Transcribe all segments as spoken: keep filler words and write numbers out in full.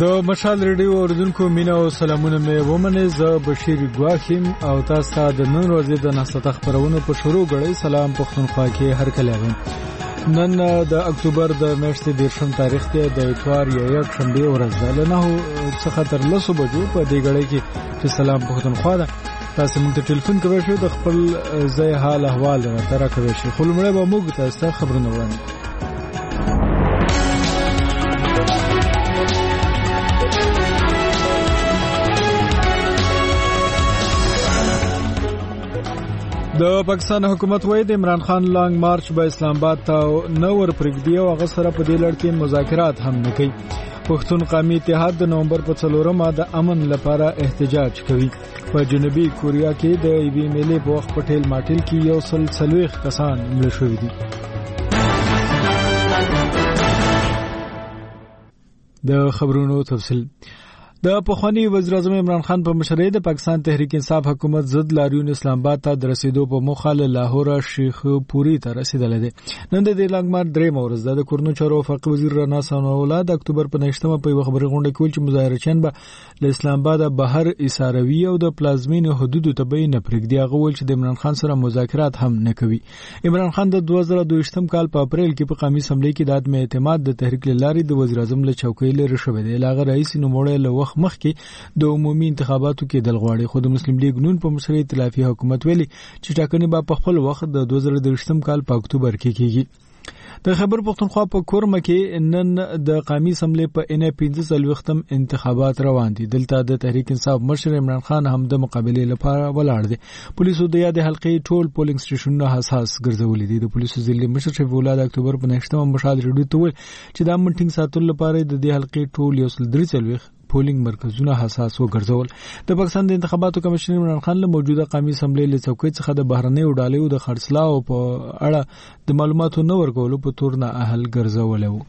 د مشال ریډیو اوریدونکو مینا او سلامونه مې ومنه. زه بشیر ګواخیم او تاسو ته د نن ورځې د نسته خبرونو په شروع غړي سلام پښتونخوا کې هر کله وین. نن د اکتوبر د میاشتې دیرشم تاریخ دی، د اتوار یا یک شنبه ورځ ده. نه څخه تر لسو بجو په دې غړي کې چې سلام پښتونخوا ده. تاسو موږ ته ټلیفون کوئ شو د خپل ځای حال احوال راته راکوي شي. خو لمړی به موږ تاسو خبرونه وړاندې. د پاکستان حکومت وایي د عمران خان لانګ مارچ به اسلام آباد ته نه ور پرېږدي او هغه سره په دې لړ کې مذاکرات هم نه کوي. پښتون قومي اتحاد د نومبر په څلورمه د امن لپاره احتجاج کوي. په جنوبي کوریا کې د ایوي میلې په وخت په ټیل ماټیل کې یو سل څلوېښت کسان مړه شوي دي. د خبرونو تفصیل. د پخوانی وزیر اعظم عمران خان په مشرۍ د پاکستان تحریک انصاف حکومت ضد لاریون اسلام آباد ته د رسیدو په موخه له لاهور شیخ پوری ته رسیدل دي. نن د لانګ مارچ درې مورز د کورنو چارو وفاقي وزیر رانا ثانوالله د اکتوبر په نهشتمه په یو خبري غونډه کې چې مظاهرچیان به له اسلام آباد بهر ایساروي او د پلازمین حدودو ته به نه پرېږدي. هغه ویل چې د عمران خان سره مذاکرات هم نه کوي. عمران خان د دوه زره دوه کال په اپریل کې په قومي اسمبلی کې د عدم اعتماد د تحریک لاري د وزیر اعظم له چوکۍ لري شوې دی. لاغه رئیس نوموړی له وخت مخکې د عمومي انتخاباتو کې دل غواړي. خو د مسلم لیگ نون په مشرۍ ائتلافي حکومت ویلي چې ټاکنې به په خپل وخت د دوه زره دوه کال په اکتوبر کې کیږي. د خیبر پښتونخوا په کورمه کې نن د قومي اسمبلی په ان پنځه څلوېښتم انتخابات روان دي. دلته د تحریک انصاف مشر عمران خان هم د مقابله لپاره ولاړ دي. پولیسو د یاد حلقې ټول پولینګ سټیشنونه حساس ګرځولې دي. د پولیسو ځلې مشر شفیع الله د اکتوبر په نهشتمه مشال ریډیو ته ویل چې د امن ټینګ ساتلو لپاره د دې حلقې ټول یو سل درې څلوېښت پولینګ مرکزونه حساس وګرځول. د پاکستان د انتخاباتو کمیشن عمران خان له موجوده قومي اسمبلی له څوکۍ څخه د بهرنیو ډالۍ د خرڅلاو په اړه د معلوماتو نه ورکولو په تور نه اهل ګرځولې وو.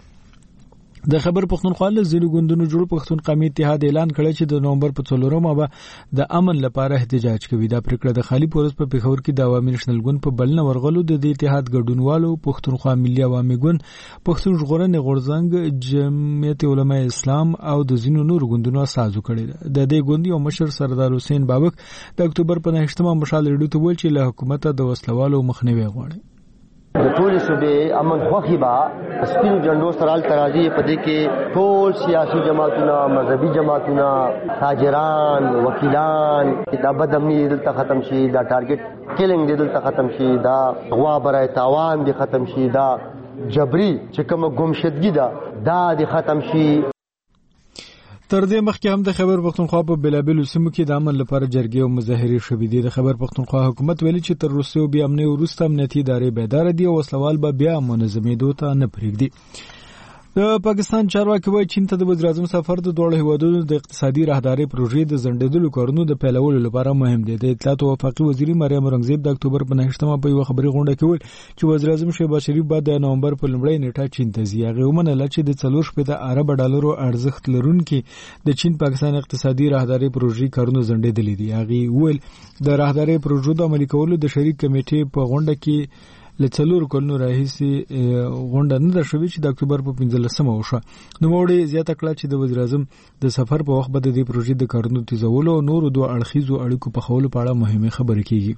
د خبر پښتونخوا له ځینو ګوندونو جوړ پښتون قومي اتحاد اعلان کړی چې د نومبر په څلورمه به د امن لپاره احتجاج کوي. دا پریکړه د خالی پورس په پیښور کې د عوامي نېشنل ګوند په بلنه ورغلو د دې اتحاد ګډونوالو پښتونخوا ملي عوامي ګوند، پښتون ژغورنې غورځنګ، جمعیت علماء اسلام او د ځینو نور ګوندونو سازو کړی. د دې ګوند یو مشر سردار حسین بابک د اکتوبر په نهشتمه مشال ریډیو ته ویل چې له حکومت د وسلوالو مخنیوي غواړي. د ټول صوبې امن خوخي با سپینو جنډو سرال ترازی په دې کې ټول سیاسي جماعتونه، مذهبي جماعتونه، تاجران، وکیلان دا بدامني دلته ختم شي، دا ټارګټ کیلینګ دلته ختم شي، دا غوا برای تاوان دي ختم شي، دا جبري چې کوم ګمشدګي دا دا دي ختم شي. تر دې مخکې هم د خبر پښتونخوا په بلابلو سیمو کې د امن لپاره جرګې او مظاهرې شوې دي. د خبر پښتونخوا حکومت ویلي چې تر روسیو بیا امنیت وروسته امنیتي ادارې بیدار دي او وسلوال به بیا منظمېدو ته نه پرېږدي. د پاکستان چارواکي وایي چین ته د وزیر اعظم سفر د دوه هیوادونو د اقتصادي راهداري پروژې د ځنډېدلو کارونو د پیلولو لپاره مهم دی. د اطلاعات او وفاقي وزیر مریم اورنګزیب د اکتوبر په نهشتمه په یو خبري غونډه کې ویل چې وزیر اعظم شهباز شریف به د نومبر په لومړۍ نیټه چین ته ځي. هغه ومنله چې د څلور شپېته ارب ډالرو ارزښت لرونکي د چین پاکستان اقتصادي راهداري پروژې کارونه ځنډېدلې دي. هغه ویل د راهداري پروژو د عملي کولو د شریک کمیټې په غونډه کې له څلور کلونو راهیسې غونډه نه ده شوې چې د اکتوبر په پنځلسمه وشوه. نوموړي زیاته کړه چې د وزیر اعظم د سفر په وخت به د دې پروژې د کارونو تیزولو او نورو دوه اړخیزو اړیکو په خولو په اړه مهمه خبرې کیږي.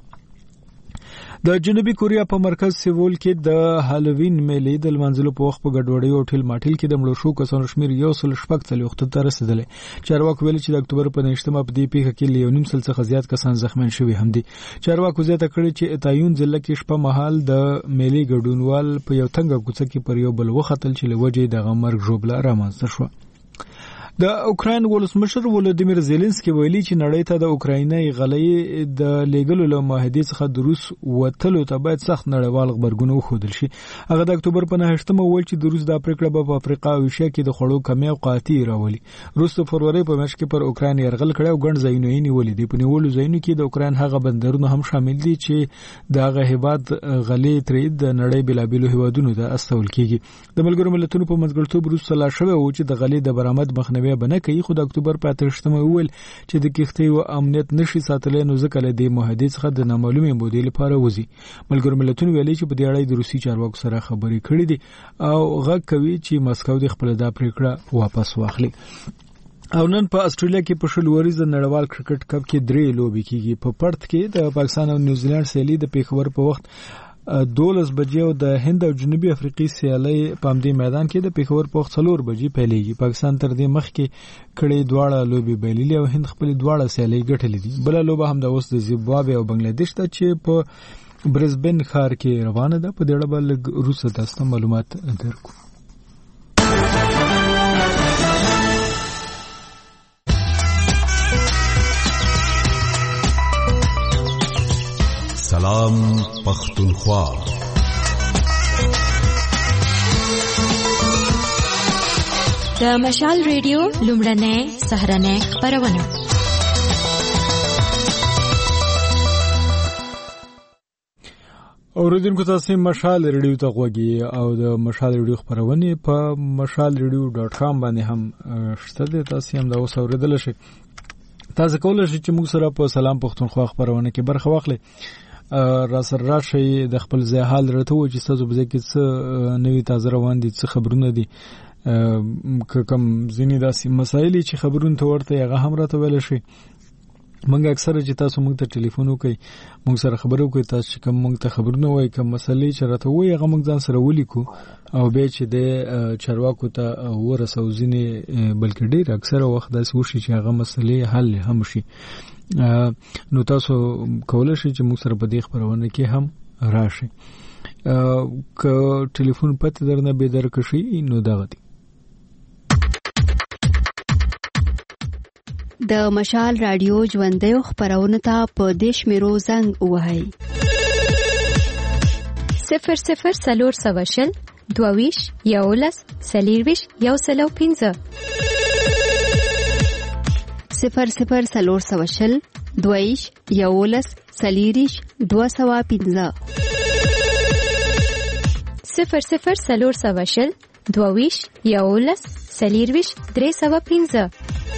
د جنوبي کوریا په مرکز سیول کې د هالووین میلې د لمانځلو په وخت په ګډوډۍ او ټیل ماټیل کې د مړو شو کسانو شمېر یو سل شپږ څلوېښت ته رسېدلی. چارواکو ویلي چې د اکتوبر په نهشتمه په دې پیښه کې له یو نیم سل څخه زیات کسان زخمیان شوي هم دي. چارواکو زیاته کړې چې تایون ضلع کې شپه مهال د میلې ګډونوال په یو تنګه کوڅه کې پر یو بل وختل چې له وجې دغه مرګ ژوبله رامنځته شوه. د اوکراین ولسمشر ولودیمیر زيلنسکي ویلي چې نړۍ ته د اوکرایني غلې د لیګلو له معاهدې څخه د روس وتلو ته باید سخت نړیوال غبرګون وښودل شي. هغه د اکتوبر په نهشتمه ویل چې د روس د پریکړه په افریقا او ایشیا کې د خړو کمی او قاطع راولي. روس د فروری په میاشت کې پر اوکراین يرغل کړی او ګڼ ځایونه یې نیولې دي. په نیولو ځایونو کې د اوکراین هغه بندرونه هم شامل دي چې د هغه هیواد غلې ترې د نړۍ بلابلو هیوادونو ته استول کیږي. د ملګرو ملتونو په منځګړیتوب روس سلا شوی و چې د غلې د برآمد مخنیوی بنه کوي. خو د اکتوبر په اتلسمه ویل چې د کښتۍ او امنیت نشي ساتلای نو ځکه له دې معاهدې څخه د نامعلومې مودې لپاره وځي. ملګرو ملتونو ویلي چې په دې اړه د روسي چارواکو سره خبرې کړې دي او غږ کوي چې مسکو د خپل دا پریکړه واپس واخلي. او نن په استرالیا کې په شل وریز نړیوال کرکټ کپ کې درې لوبي کیږي. په پرت کې د پاکستان او نیوزیلند سیالي د پیښور په وخت دولس بجې او د هند او جنوبي افریقای سیالي په همدې میدان کې د پیښور په وخت څلور بجې پیلېږي. پاکستان تر دې مخکې کړي دواړه لوبي بایللې او هند خپل دواړه سیالي ګټلې دي. بل لوبه هم د اوس د زیمبابوې او بنگلاديش ته چې په برزبن ښار کې روانه ده. په دې اړه بل روسه تاسو معلومات درکو. سلام پختونخوا. د مشال ریډیو لومړنۍ سهارنۍ خبرونه. اوریدونکو تاسو مشال ریډیو ته غوږی او د مشال ریډیو خبرونه په مشال ریډیو ډاټ کام باندې هم شته دي. تاسو هم دا اوس اوریدل شئ. تاسو کولای شئ چې موږ سره په سلام پختونخوا خبرونه کې برخه واخلئ. را سره راشي د خپل ځای حال راته و چې تاسو به کې څه نوې تازه روان دي، څه خبرونه دي، کوم ځینې داسې مسایل چې خبرونه ته ورته هغه هم راته ویل شي. موږ اکثره چې تاسو موږ ته ټلیفون وکړئ، موږ سره خبرې وکړئ، تاسو چې کوم موږ ته خبرونه وایي، کوم مسلې چې راته وایي هغه موږ ځان سره ولیکو او به چې د چارواکو ته ورسو. ځینې بلکې ډېر اکثره وخت داسې وشي چې هغه مسلې حل هم شي. نو تاسو کولای شئ چې موږ سره په دې خبرونه کې هم راشئ. که ټلیفون پته درنه به درکشي نو دغه دی. د مشال رادیو ژوندۍ خبرونه ته په دیش میرو زنګ وهاي صفر صفر سلور سواشل دوویش یولس سلیرویش یو سلو پینزه صفر صفر سلور سواشل دوویش یولس سلیریش دو سوا پینزه صفر صفر سلور سواشل دوویش یولس سلیرویش درې سوا پینزه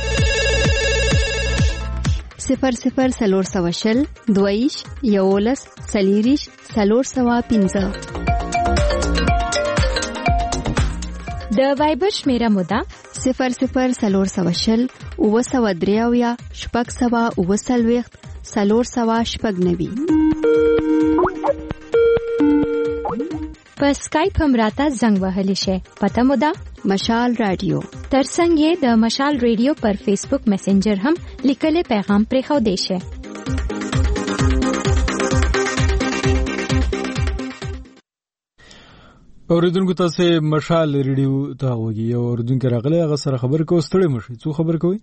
صفر صفر سلور سواشل دویش یولس سلیریش سلور سوا پینزه. د وایبر شمیره موده صفر صفر سلور سواشل اوه سوا دریاویا شپږ سوا اوه سلویخت سلور سوا شپږ نوي. په سکایپ هم راته زنګ وهلی شي. پته موده مشال رادیو. ترڅنګ یې د مشال ریډیو پر فیسبوک میسنجر هم لیکل پیغام پرېښو دی شي. اوریدونکو تاسو مشال ریډیو ته وګورئ. یو اوریدونکو راغلی هغه سره خبر کو ستړي مشي. څو خبر کوي؟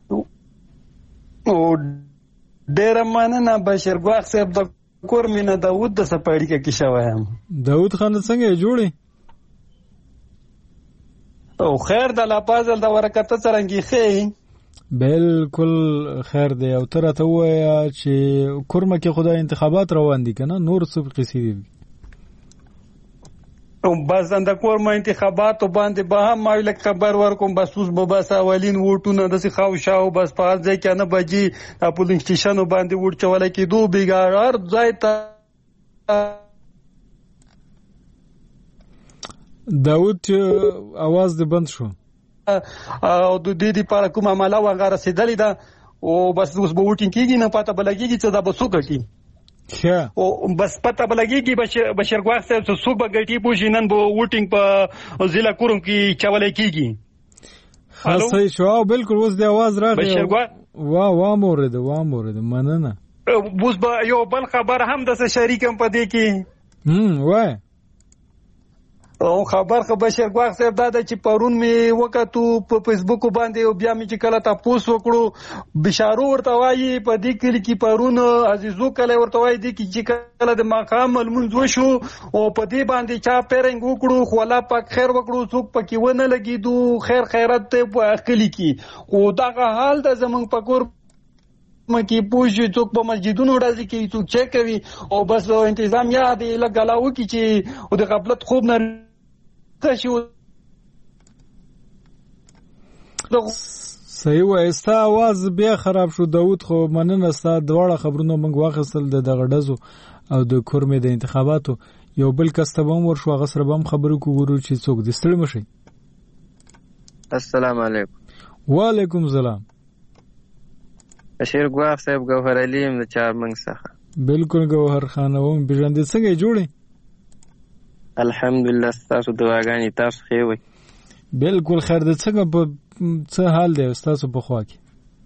او ډیر مننه بشیر ګواخ صاحب د کور مینه داوود د سپاړی کې شوم. داوود خان څنګه جوړي؟ او خیر د لا پازل د ورکته څرنګي خې. بالکل خیر دی. او تر ته وایا چې کورمه کې خدای انتخابات روان دي کنه، نور څه قصې دي؟ او بس د کورمه انتخابات باندې به هم مایل خبر ورکوم. بس اوس به بس اولین ووټونه د څه خاو شاو بس په ځای کې نه بجې د پولینګ سټیشن باندې ووټ چولای کې دوه بیګار ځای ته. داوود आवाज دې بند شو او د دې لپاره کومه عمله وغیرہ رسیدلې ده او بس اوس به ووټینګ کیږي نه پته بلګيږي چې دا به څوک کوي. ښه او بس پته بلګيږي بشیر بشیر ګواخ صاحب څوک به ګټي پوښي نن به ووټینګ په ضلع کوم کې چولای کیږي. خاصه شو بالکل. اوس دې आवाज راغی. بشیر ګواخ وا وا مورید وا مورید مننه. اوس به یو بل خبر هم د شریکم په دې کې. هم وای او خبر خو بشیر ګواخ صاحب دا چې پرون می وکړو په فیسبوک باندې او بیا می چې کله تاسو وکړو بشارو ورته وایي په دې کې کې پرون عزیزو کله ورته وایي دي چې کله د مقام المنځ وشو او په دې باندې چا پیرنګ وکړو خو الله پاک خیر وکړو څوک پکې ونه لګیدو خیر خیرت ته په اخلي کې او دا حال د زمنګ پکور مکی پوجي څوک په مسجدونو راځي کې څوک چک کوي او بس تنظیم یاد لګلاو کی چې او د غفلت خوب نه تشو. صحیح وای. ستا आवाज بیا خراب شو داوود. خو مننه ستا دواړه خبرونه موږ واخیستل د دغه ډزو او د کورمې د انتخاباتو. یو بل کس ته هم ورشو هغه سره هم خبرو کوو چې څوک د ستړي مشي. السلام علیکم. وعلیکم السلام. بشیر ګواخ صاحب ګوهر علي یم د چارمنګ څخه. بالکل ګوهر خان وم پیژندې څنګه جوړې؟ الحمدلله تاسو دعاګانې تاسو ښه وي. بالکل خیر د څنګه په څه حال دی تاسو په خوا کې؟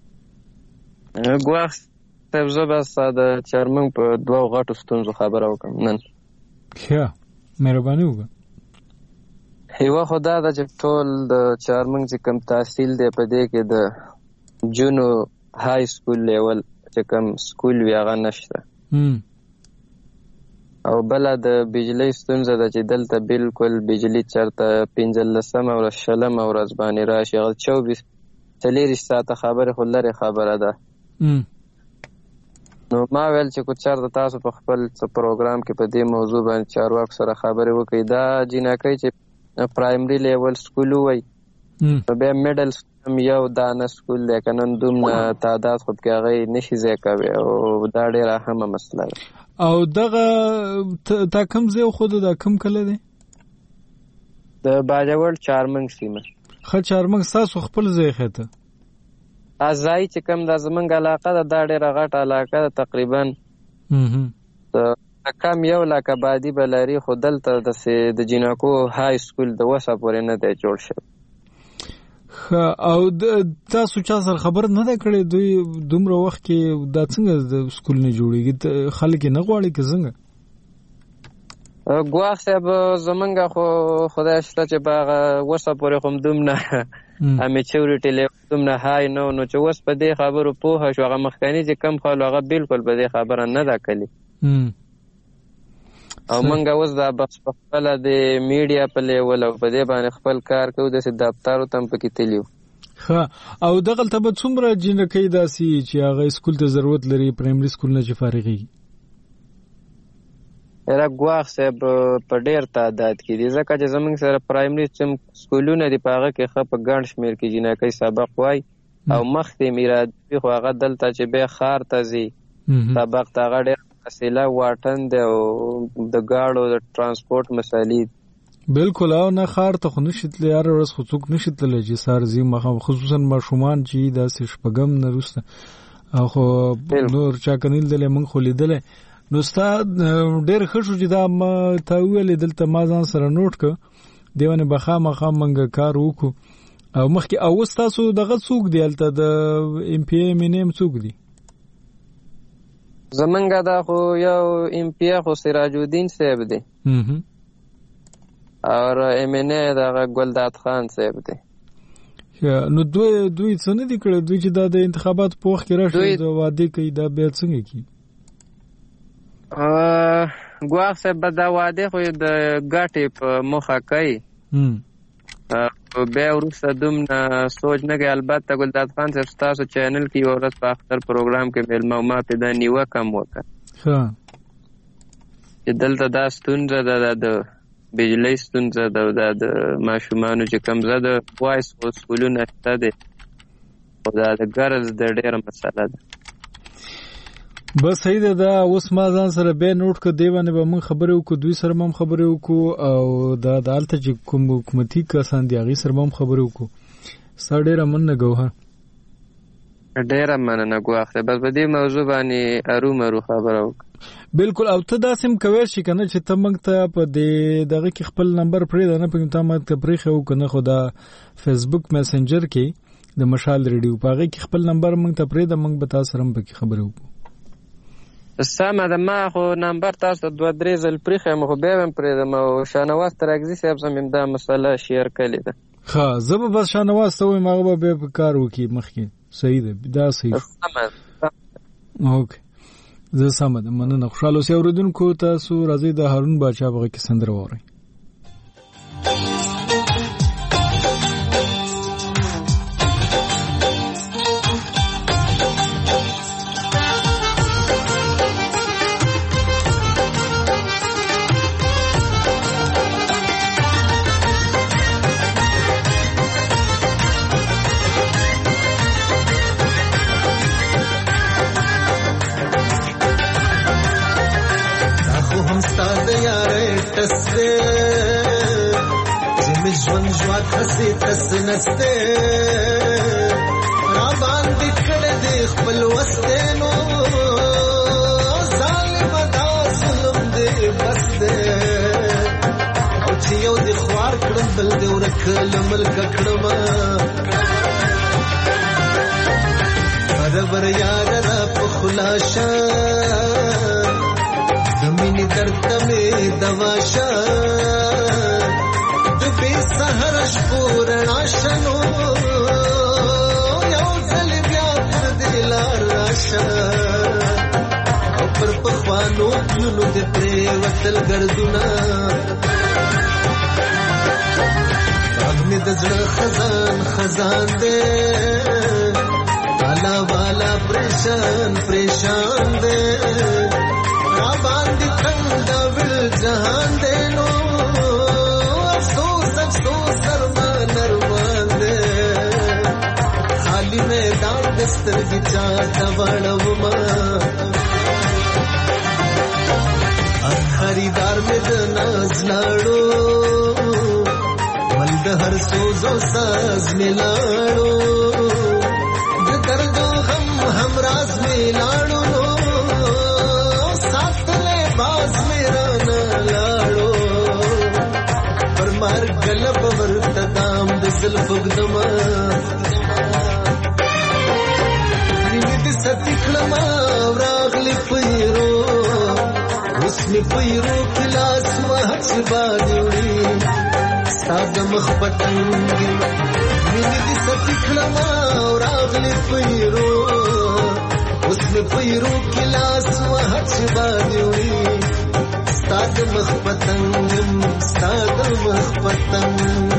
ګواخ صاحب زه بس د چارمنګ په دوه غټو ستونزو خبره وکړم نن. ښه مهرباني وکړه. یوه خو دا ده چې ټول د چارمنګ چې کوم تحصیل دی په دې کې د جونو های سکول لیول چې کوم سکول وي هغه نشته. او بله د بجلۍ ستونزه ده چې دلته بالکل بجلي چېرته پنځلسمه ورځ شلمه ورځ باندې راشي هغه چوبیس څلېرویشت ساعته خبرې خو لرې خبره ده. نو ما ویل چې کو چېرته تاسو په خپل څه پروګرام کې په دې موضوع باندې چارواکو سره خبرې وکړئ. دا جینکۍ چې پرایمري لیول سکول ووایي نو بیا میډل یو دانه سکول دی که نن دومره تعداد خو پکې هغه یې نشي ځای کوي او دا ډېره اهمه مسله ده. او دغه تا کوم ځای وښوده دا کوم کله دی؟ د باجوړ چارمنګ سیمه. ښه چارمنګ ستاسو خپل ځای ښه ځای چې کوم دا زمونږ علاقه ده دا ډېره غټه علاقه ده تقریبا کم یو لاک آبادي به لري خو دلته داسې د جینکو های سکول د وسه پورې نه دی جوړ شوی. او تاسو چا سره خبر نه ده کړې دوی دومره وخت کې دا څنګه د سکول نه جوړېږي خلک یې نه غواړي که څنګه؟ ګواخ صاحب زمونږ خو خدای شته چې په هغه وسه پورې خو دومره امیچورټي لیول دومره های نه نو چې اوس په دې خبرو پوهه شو هغه مخکني چې کم خلکو هغه بالکل په دې خبره نه ده کړې. او منګه اوس دا بخش په خپله د میډیا په لیول او په دې باندې خپل کار کوو داسې دفترو ته هم پکې تلي وو. ښه او دغلته به څومره جینکۍ داسې چې هغه سکول ته ضرورت لري پرایمري سکول نه چې فارغېږي؟ یاره ګواخ صاحب په ډېر تعداد کې دي ځکه چې زموږ سره پرایمري چې سکولونه دي په هغه کې ښه په ګڼ شمېر کې جینکۍ سبق وایي او مخکې میرادوي خو هغه دلته چې بیا ښار ته ځي سبق ته هغه ډېر فاصله واټن دی او د ګاړو د ترانسپورټ مسالې. بالکل او نه ښار ته خو نشي تللی هره ورځ خو څوک نشي تللی چې سهار ځي ماښام خصوصا ماشومان چې داسې شپږم نه وروسته او خو نور چا که نه لیدلی موږ خو لیدلی. نو ستا ډېر ښه شو چې دا ما تا وویلې دلته ما ځان سره نوټ کړه دې ونې به خامخا موږ کار وکړو. او مخکې او اوس تاسو دغه څوک دی هلته د ایم پی ایم این ایم څوک دی؟ زمونږ دا خو یو ایم پی ای خو سراج الدین صاحب دی او ایم این ای دغه ګلداد خان صاحب دی. نو دوی دوی څه نه دي کړی دوی چې دا د انتخاباتو په وخت کې راشي د وعدې کوي دا بیا څنګه کېږي؟ ګواښ صاحب به دا وعدې خو د ګټې په موخه کوي بیا وروسته دومره سوچ نه کوي. البته ګلداد خان صاحب ستاسو چینل کې یوه ورځ په اختر پروګرام کې میلمه او ما پې دا نیوکه هم وکړه چې دلته دا ستونزه ده دا د بجلۍ ستونزه ده او دا د ماشومانو چې کوم زه د وایس سکولونه شته دی خو دا د ګرلز د ډېره مسله ده. بس صحیح ده دا اوس ما ځان سره بیا نوټ کړه دې باندې به موږ خبرې وکړو دوی سره هم خبرې وکړو او دا د هلته چې کوم حکومتي کسان دي هغې سره هم خبرې وکړو. ستا ډېره مننه ګوهر. ډېره مننه ګواښ دی بس په دې موضوع باندې ارومرو خبره وکړه. بالکل او ته داسې هم کوی شي که نه چې ته موږ ته په دې دغه کې خپل نمبر پرېږده نه پوهېږم تا موږ ته پرېښی وو که نه خو دا فیسبوک میسنجر کې د مشال ریډیو په هغې کې خپل نمبر موږ ته پرېږده موږ به تا سره هم پکې خبرې وکړو. سمه ده ما خو نمبر تاسو ته دوه درې ځل پرېښی یم خو بیا به هم پرېږدم او شاهنواز ترکزي صاحب سم یم دا مسله شیر کړې ده. ښه زه به بس شاهنواز ته ووایم هغه به بیا په کار وکړي مخکې. صحیح ده دا صحیح شو. اوکې زه سمه ده مننه. خوشحاله اوسئ اورېدونکو تاسو راځئ د هارون باچا په غږ کې سندره واورئ. ژوند ژوند هسې تس نسته مستینو ظالم دا ظلم دې بس دې او چې یو دې خوار کړم بل دې ورکل ملک کړم برابر یار را په خلاصا زمینی درد مې دواشه د به سحر شپورنا شنو یو ځل بیا پر دلار راشه او پر پخوانو پلونو دې پرې وتل ګرځونه اغمې د زړه خزان خزان دې والا والا پریشان پریشان دے باندې څنګه ول جهان دے نو افسوس افسوس سرمان نروان دے خالی میدان دستر کی چاہتا وړو ما خریدار میں د ناز لاړو ول د هر سوزو ساز ملاړو دردو غم ہم راز میں لاڑو ساتھ لے باز میرا نہ لاڑو پر مار گلب ورتدام دسل فگدما نیمت ستکلما وراغلی پیرو اس میں پیرو کلاس وحچ بادیوڑی ساد مخبتنگی نیمت ستکلما وراغلی پیرو اس میں پیرو کلاس وحچ بادیوڑی ستاد مخبتنگم ستاد مخبتنگ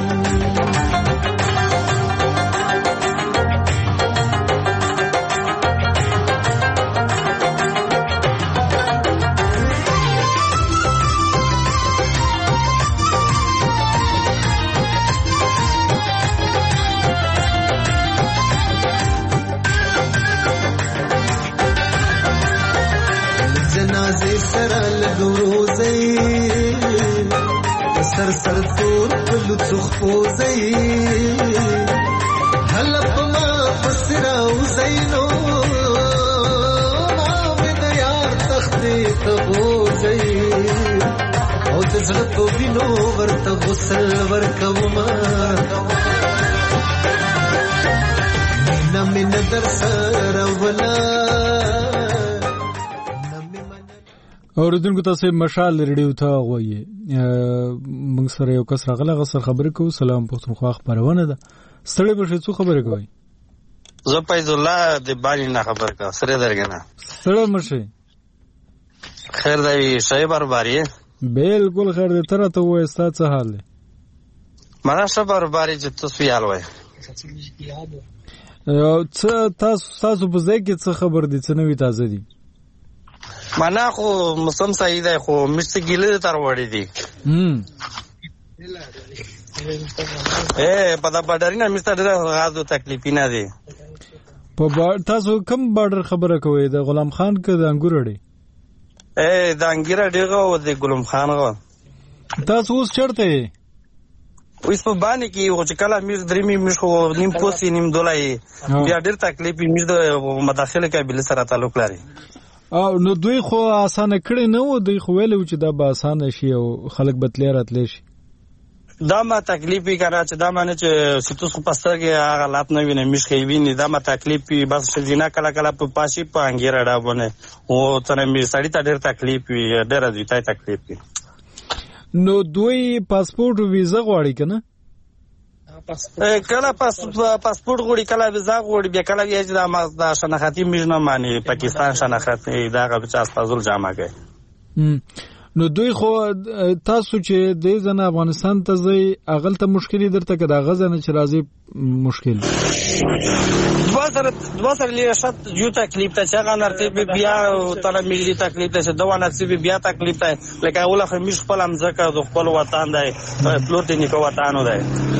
سر سر تور پلو تخپو زی حلپ ما پسراو زینو ناوی دا یار تختی تبو زی او دزلتو بینو ورت غسل ورکو ما نمی ندر سر اولا اوریدونکو تاسو مشال ریډیو ته غوي موږ سره یو کس راغله غسر خبرې کوو. سلام پښتونخوا خبرونه ده ستړي بشي څو خبرې کوي زه فیض الله د باندې نه خبر کا سره درګنه ستړي مشي خیر دی شای برباري بالکل خیر دی تر ته وې ستاسو څه حال دی مانا څه برباري چې تاسو یال وای څه تاسو تاسو په ځای کې څه خبر دي څه نوې تازه دي مانا خو موسم صحیح دی خو مشت ګیله تر وړي دي هم اے پدا بډرینه مشت ډېر غاړو تکلیف نه دي په تاسو کوم بارډر خبره کوي د غلام خان کې د انګور اړي اے د انګور اړي او د غلام خان غو تاسو اوس چرته وې په باندې کې او چې کله میر درېمي مش خو نیم پوسی نیم دولای بیا ډېر تکلیف میر د مداخله قابل سره تعلق لري او نو دوی خو اسانه کړي نه و دوی خو ویلو چې دا به اسانه شي او خلک به تلې راتلې شي دا ما تکلیف یې کنه چې دا معنی چې ستاسو خو پستر کې هغه لات نه ویني مش کې ویني دا ما تکلیف یې بس شزینا کله کله په پاشي په انګیر اډا باندې او تر مې سړی ته ډېر تکلیف یې ډېر دوی ته تکلیف یې نو دوی پاسپورت او ویزا غواړي کنه کله پاسپورت غوړي کله ویزا غوړي بیا کله یې دا ما د شناختی مجنه معنی پاکستان شناختی دا غو چې استازول جامه کوي نو دوی خو تاسو چې د ځنه افغانستان ته ځي اغل ته مشکلي درته کده غزنه چې راځي مشکل دوسر دوسر لري شت یو تکلیف ته څنګه نرته بیا تر ملي تکلیف ته دوه نصیب بیا تکلیف ته لکه اوله خمیش خپل امزکه د خپل وطن دی پلوټ نیکو وطن دی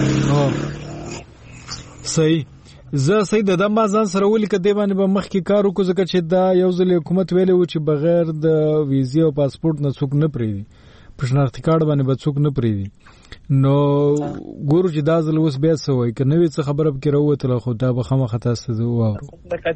صحیح زه سید د مازان سره ولې کده باندې به مخ کې کار وکړو ځکه چې دا یو ځل حکومت ویلو چې بغیر د ویزه او پاسپورت نه څوک نه پریدي په شناختی کارت باندې به څوک نه پریدي. نو ګورو چې دا ځل اوس بیا څه وایي که نوې څه خبره پکې راووتله خو دا به خامخا تاسو ته واورو.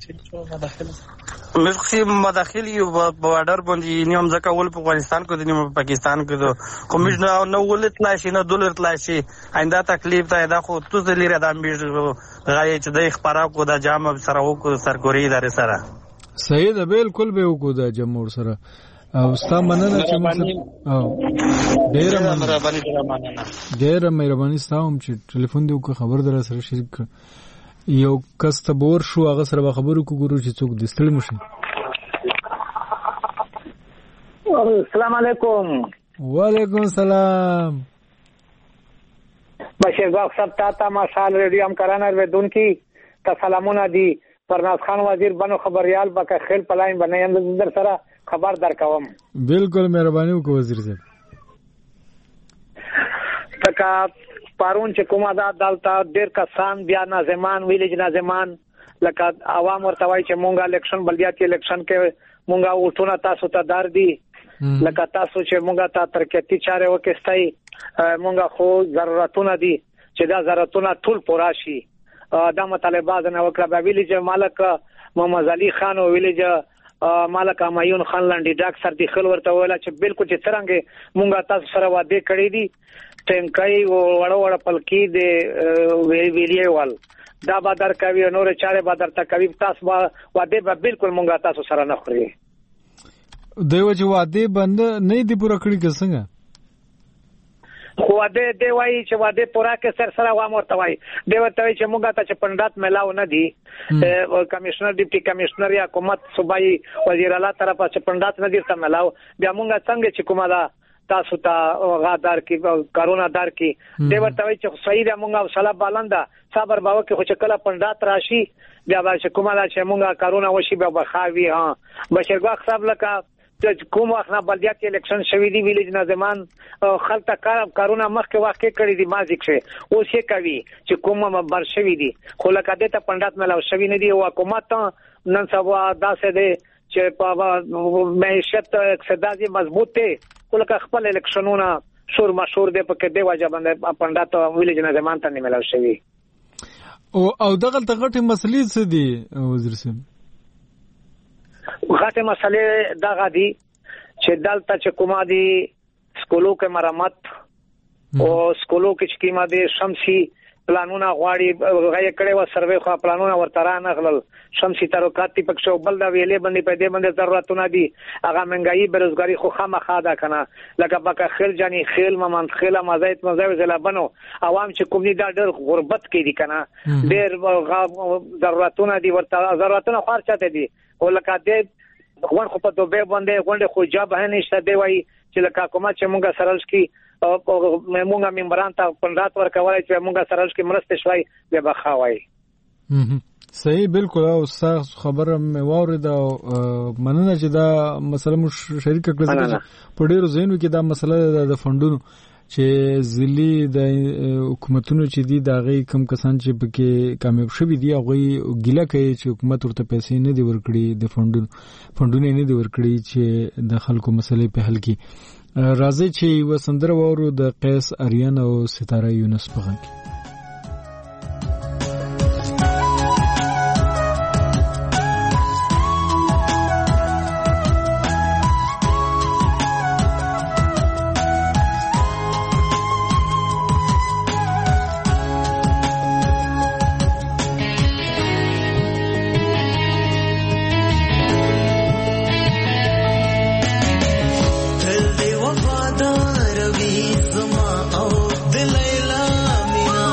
موږ خو مداخل یو په بارډر باندې نیم ځکه ول په افغانستان کې د نیم په پاکستان کې خو موږ نه ولت لا شي نه دولت لا شي آینده تکلیف ته دا خو تو زلیره د موږ غاړي چې د خبره کو د جام سره وکړو سرګوري ادارې سره. صحیح ده بالکل به وکړو د جمهور سره او ستا مننه چې موږ او ډېره مهرباني مننه ډېره مهرباني ستا هم چې ټلیفون دې وکړه خبر در سره شریک کړ. یو کس ته بور شو هغه سره به خبرو کو ګورو چې څوک د ستړي مشي. السلام علیکم. وعلیکم السلام. بشیر باغ صاحب تا تا ماشال ریډیو هم کرانر ودون کی تا سلامونه دی پرناز خان وزیر بنو خبريال بک خیل پلاین بنئ در سره خبر در کوم. بالکل مهرباني وکړه وزیر صاحب. تکا پارون چې کومه دا دالتا ډیر کسان بیا ناظمان ویلیج ناظمان لکه عوام ورته وایي چې مونږه الیکشن بلدیاتي الیکشن کې مونږه وټونه تاسو ته دار دي لکه تاسو چې مونږه تا ترکتی چاره وکستای مونږه خو ضرورتونه دي چې دا ضرورتونه ټول پورا شي. دا مطالبه نه وکړه ویلیج مالک محمد علي خان او ویلیج مالک امایون خان لاندې ډاک سر دی خل ورته ویل چې بالکل چې څنګه مونږه تاسو سره وعده کړی دي ټینکای وړو وړ پلکی دی ویلیه وال دا به در کوي نور چاره به در تکوي تاسو وعده به بالکل مونږه تاسو سره نه خوري. دیو چې وعده بند نه دی پوره کړی که څنګه خو وعده دی وایي چې وعده پورا کې سر سره وام ورته وایي دی ورته وایي چې مونږه ته چې پندات ملاو نه دي کمشنر ډیپټي کمشنر یا حکومت صوبایي وزیر اعلی طرفه چې پندات نه دي ته ملاو بیا مونږه څنګه چې کومه دا تاسو ته غادار کی کرونا دار کی دی ورته وایي چې صحیح ده مونږه صلاح بلنده صبر باو کې خو چې کله پندات راشي بیا به کومه دا چې مونږه کرونا وشي بیا بخاوي ها بشرګاخ صاحب لکه کوم وخت نه بلدیاتي الیکشن شوی دی ویلیج ناظمان خلک کار کارونا مخکې واقع کړی دی مازیک شه اوس یې کوي چې کومه بر شوی دی خو لکه دته پندات ملاو شوی نه دی او حکومت نن سبا داسې دی چې په معیشت اقتصادي مضبوط دی خو لکه خپل الیکشنونه شور مشهور دی په کې دی واجب باندې پندات ویلیج ناظمان ته نه ملاو شوی او او دغه غټه مسلې څه دي وزیر صاحب؟ غټه مسلې دغه دي چې دلته چې کومه دي سکولو کې مرمت او سکولو کې چې کومه دي شمسي پلانونه غواړي غوړې کړي و سروې خو پلانونه ورته را نغلل شمسي ترکاتی پکښو بل دا ویلې باندې په دې باندې ضرورتونه دي هغه منګایي بیروزګاری خو خامخا ده کنه لکه بکه خیل جانی خیل ممن خیل مزایت مزایت زلا بنو عوام چې کوم دي دا ډېر غربت کې دي کنه ډېر ضرورتونه دي ورته ضرورتونه خارچته دي او لکه دې غون خو په دوبه باندې غونډه خو جواب نشته دی وای چې لکه کومه چې مونږه سرلش کې مونږه ممبران ته پندات ورکوي چې مونږه سرلش کې مرسته شوي به بخاوي. صحیح بالکل او تاسو خبره مې واورید او مننه چې دا مسله مو شریک کړل په ډیرو ځینو کې دا مسله د فندونو چې ځلي د حکومتونو چې دي دا غي کم کسان چې پکې کامیاب شوي دي هغه ګیله کوي چې حکومت ورته پیسې نه دی ورکړي د فندونو فندونه نه دی ورکړي چې د خلکو مسلې په حل کې راځي چې وسندره وورو د قیس اریان او ستاره یونس په غږ کې وفادار وی زما او د لیلا مینا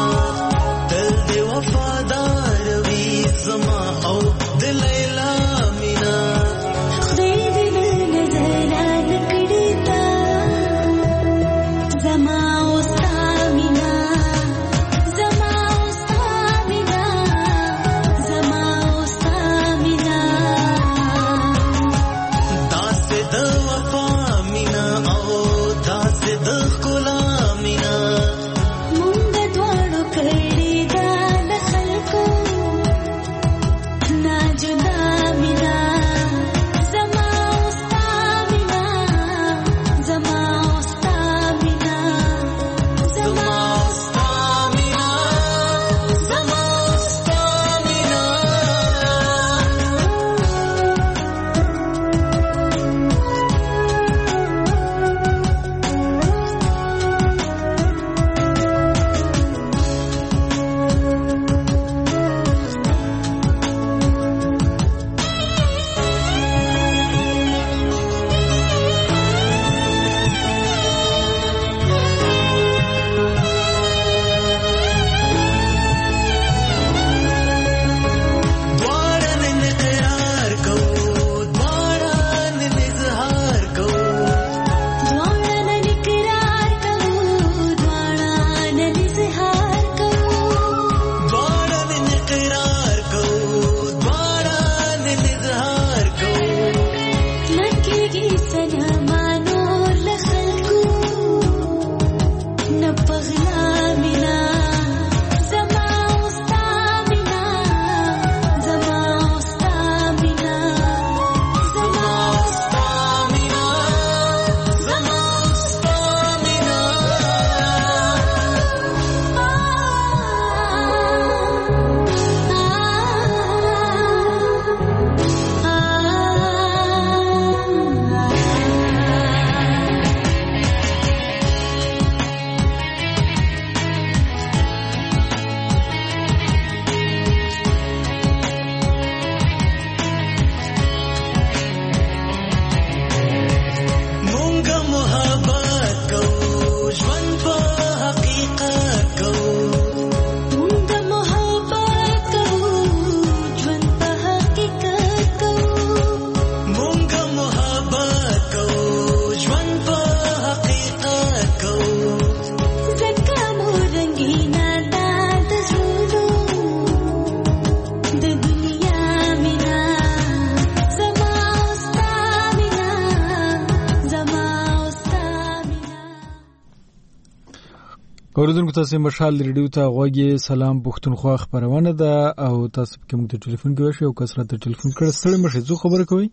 اوریدونکو تاسو مشال ریډیو ته غوږی سلام پښتونخوا خبرونه ده او تاسو کوم ته ټلیفون کوئ او کسره ته ټلیفون کړه ستړي مشه زو خبر کوي.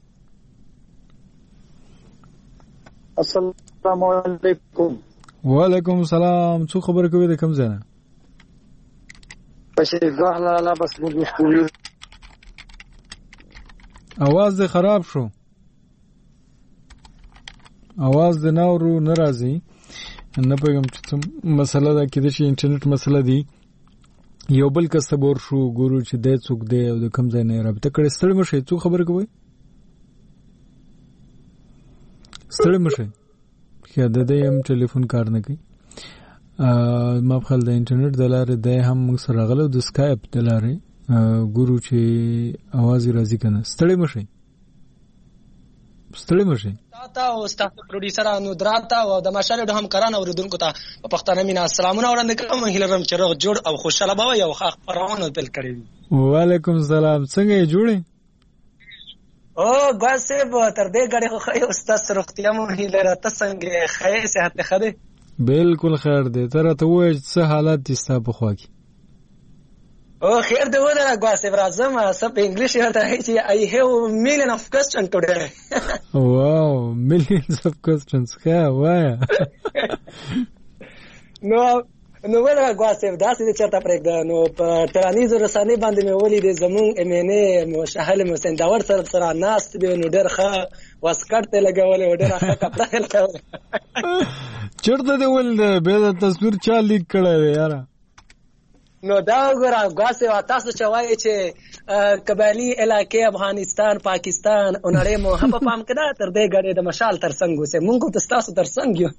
السلام علیکم. وعلیکم السلام. څو خبر کوي د کوم ځای نه؟ پښې ځاله لا بس موږ شکو. आवाज دې خراب شو. आवाज دې نورو ناراضي. نه پېږم چې مسله ده کې د شي انټرنیټ مسله دی. یو بل کس صبر شو ګورو چې د څوک دی او د کوم ځای نه رابطه کړي. ستړي مشه څو خبر کوي. ستړي مشه که د دې هم ټلیفون کار نه کوي. ما په خل د انټرنیټ د لارې د هم موږ سره غلو د سکایپ د لارې ګورو چې आवाज راځي کنه. ستړي مشه ستړي مشه تا او استاد پروډوسر انو دراتا او د مشال د هم کران اوریدونکو ته په پښتنه مینا السلامونه وړاندې کوم. هیلرم چې روغ جوړ او خوشاله به یو ښه خبرونه بل کړی. وعلیکم السلام. څنګه جوړې؟ او غاسب تر دې غړي خو خې استاد سرختیا مو هیلره ته څنګه خې صحت خده؟ بالکل خیر دی. تر ته وای څه حالت دي ستاسو په خوا کې؟ او خیر دی ودره غاسب راځم سب انګلیش ورته چې I have million of questions today. Wow, millions of questions. ښه وای. نو نو ودره غاسب داسې چرته پرېږده. نو په ټرانیزو رسانې باندې مې ولیدې زمونږ ام ان اے مشهل محسن داور سره سره ناست دی. نو ډېر ښه واسکټ ته لګولې او ډېر ښه کپړه یې لګولې. چېرته دې ولید بیا د تصویر چا لیک کړی دی یاره؟ نو دا وګوره غاسب تاسو چې وایي چې قبایلي علاقې افغانستان پاکستان او نړۍ مو هم په پام کې ده تر دې غړي د مشال تر څنګ اوسه مونږ ته تاسو تر څنګ یو.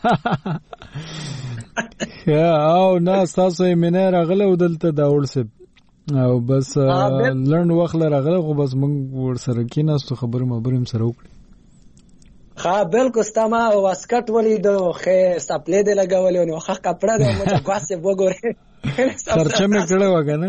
یا او نه تاسو یې منه راغله ودلته دا ورسه او بس لړن وخت راغله خو بس مونږ ورسره کیناستو خبرو مبرم سره وکړي. ها بالکل ستما واسکټ ولیدو خې سپلې دې لګولې نو ښه کپڑا دې مو غاسب وګوره. خرچه مې کړه وګنه.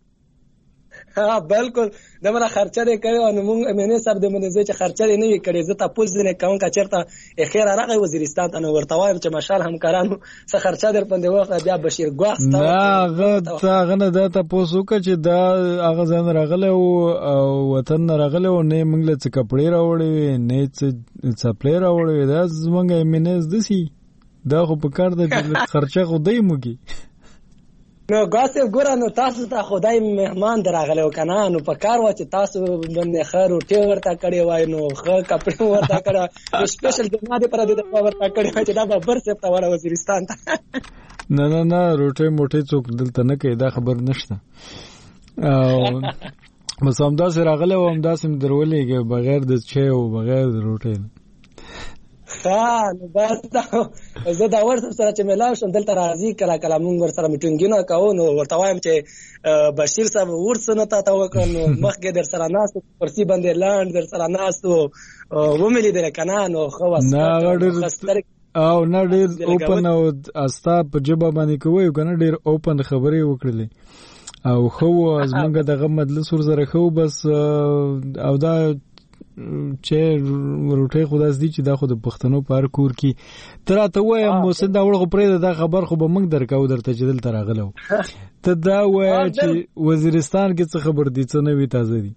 ها بالکل دمره خرچه دې کړو نو مونږ امنه صاحب دې مونږ چې خرچه دې نه وی کړې زه تاسو دې کوم کا چرته اخیر راغی وزیرستان ته نو ورته وایم چې مشال هم کارانو څه خرچه در پندې وخت بیا بشیر ګواست. نه غه تا غنه دا تاسو کا چې دا هغه ځان راغله او وطن راغله او نه مونږ له څه کپړې راوړې نه څه څپلې راوړې دا زمونږ امنه دسي دا خو په کار د خرچه خو دای موږي. نو غاسب ګور نو تاسو ته خدای مهمان دراغله وکنه نو په کار و چې تاسو باندې خیر او ټی ورته کړی وای نو خ کپړې ورته کړه سپیشل د ماده پر دې ورته کړی چې دا به برسه ته وړه وزیرستان ته. نه نه نه روټه موټه څوک دلته نه کوي دا خبر نشته. او بس هم دا سره راغله و هم دا سم درولېږي بغیر د چای او بغیر د روټه. ها نو بس دا زه دا ورته سره چې ملاو شم دلته راځي کله کله مونږ ورسره میټینګونه کوو نو ورته وایم چې بشیر صاحب ورسره تا تا وکړ نو مخکې در سره ناست کرسي باندې لاند در سره ناست و ملي در کنه نو خو نه او نه ډیر اوپن او استا په جبه باندې کوي کنه ډیر اوپن خبرې وکړلې او خو زمونږ دغه مجلس ورسره خو بس او دا چې روټه خداس دي چې دا خو د پښتنو پر کور کې تراته وای موسن دا وړغه پرې دا خبر خو به موږ درکاو درته جدل تراغلو ته دا وای چې وزیرستان کې څه خبر دي څه نوې تازه دي.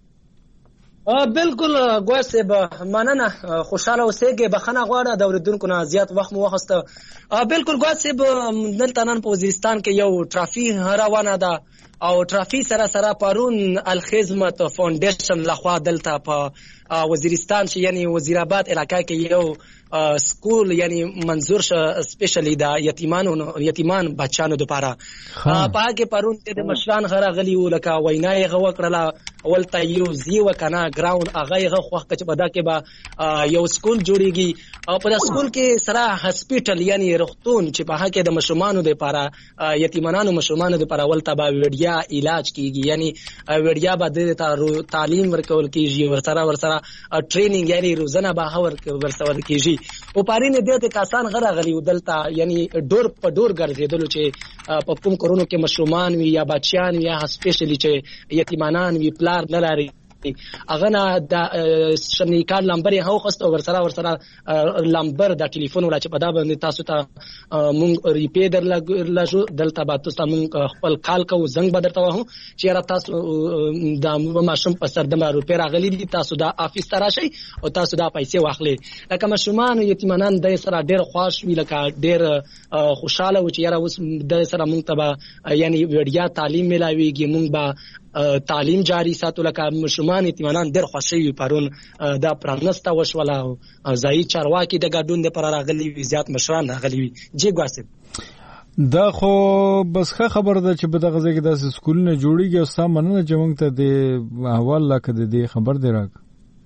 بالکل غوسه به مننه خوشاله اوسېږي بخنه غواړه د اوریدونکو نه زیات وخت مو وخسته. بالکل غوسه به دلته نن په وزیرستان کې یو ټرافي روانه ده او ټرافي سره سره پرون الخدمت فاونډیشن لخوا دلته په وزیرستان چې یعنی وزیرآباد علاقې کې یو سکول یعنی منظور ش سپیشلی دا یتیمانو یتیمان بچانو لپاره په هغه پرون د مشران غره غلی ولکه وینای غو کړلا ولته یو زی وکنه ګراوند هغه غو خوخه چې پدا کې با یو سکول جوړیږي او په سکول کې سره هسپټل یعنی روغتون چې په هغه کې د مشومانو لپاره یتیمانو مشومانو لپاره ولته با وړیا علاج کیږي یعنی وړیا به د تعلیم ورکول کیږي ورسره ورسره ټریننګ یعنی روزنه به ورسره کیږي او پارینه دته کسان غره غلی ودلته یعنی ډور په ډور ګرځیدل چې په کوم کورونو کې مشرومان وي یا بچیان وي یا سپیشلی چې یتیمانان وي پلار نه لري هغه نه د شنی کارت نمبر یې هو خست او ورسره ورسره نمبر د ټلیفون ولا چې په دا باندې تاسو ته مونږ ریپی در لګو دلته به تاسو مونږ خپل کال کو زنګ بدرته وو چې را تاسو د ماشوم په سر د روپی راغلي دي تاسو دا افیس ته راشئ او تاسو دا پیسې واخلئ. لکه ماشومان یتیمانان د سره ډېر خوښ وي لکه ډېر خوشاله و چې یاره اوس د سره مونږ ته به یعنی وړیا تعلیم ملاویږي مونږ به تعلیم جاری ساتو. لکه ماشومان یتیمانان ډېر خوښ وي پرون دا پرانسته وشوله او ځایي چارواکي د ګډون دپاره راغلي وي زیات مشران راغلي وي. جی ګواسب دا خو بس ښه خبره ده چې په دغه ځای کې داسې سکولونه جوړېږي او ستا مننه چې موږ ته د احوال لا که د دې خبر دی راکړه.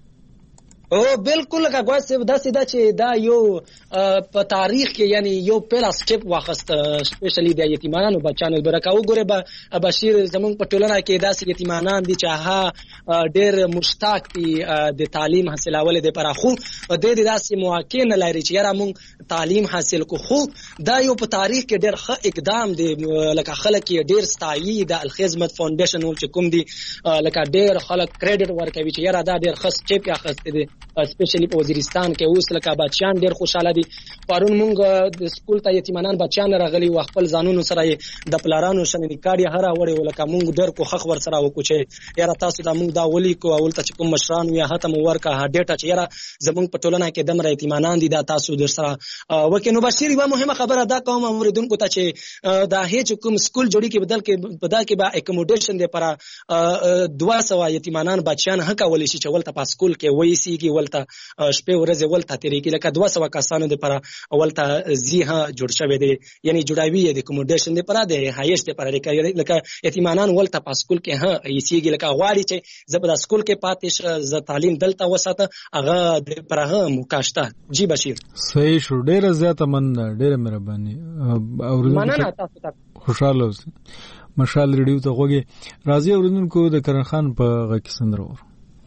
او بالکل لکه ګواد صاحب داسې ده چې دا یو په تاریخ کې یعنی یو پیلا سټیپ واخست سپیشلی د یتیمانو بچانو برکه وګوره به بشیر زمونږ په ټولنه کې داسې یتیمانان دي چې هغه ډېر مشتاق دي د تعلیم حاصلولو دپاره خو د دې داسې مواقع نه لري چې یاره مونږ تعلیم حاصل کو. خو دا یو په تاریخ کې ډېر ښه اقدام دی لکه خلک یې ډېر ستایي د الخدمت فاونډیشن چې کوم دي لکه ډېر خلک کریډټ ورکوي چې یاره دا ډېر ښه سټیپ اخیستی دی سپیشلی په وزیرستان کې. اوس لکه بچیان ډېر خوشاله دي. پرون مونږ د سکول ته یتیمانان بچیان راغلي و خپل ځانونو سره د پلارانو شننې کارت یې هره وړې و لکه مونږ ډېر کوښښ ورسره وکړو چې یاره تاسو دا مونږ دا ولیکو او هلته چې کوم مشران وي هغه ته مو ورکړه ډېټه چې یاره زمونږ په ټولنه کې دومره یتیمانان دي دا تاسو در سره وکړئ. نو بشیر یوه مهمه خبره دا کوم اورېدونکو ته چې دا هېڅ کوم سکول جوړېږي بدل کې په دا کې به اکوموډیشن دپاره دوه سوه یتیمانان بچیان ښه کولی شي چې ولته په سکول کې وایسېږي ولته شپې ورځې ولته تېرېږي لکه دوه سوه کسانو دپاره ولته ځي ها جوړ شوی دی یعنی جوړوي یې د اکوموډیشن دپاره د رهایش دپاره لکه یتیمانان ولته په سکول کې ها ایسېږي لکه غواړي چې زه به د سکول کې پاتې شه زه تعلیم دلته وساته هغه دپاره هغه موقع شته. جی بشیر صحیح شو ډېره زیاته مننه ډېره مهرباني مننه تاسو ته خوشحاله اوسئ. مشال ریډیو ته غوږی راځي اورېدونکو د کرن خان په غږ کې سندره واورو.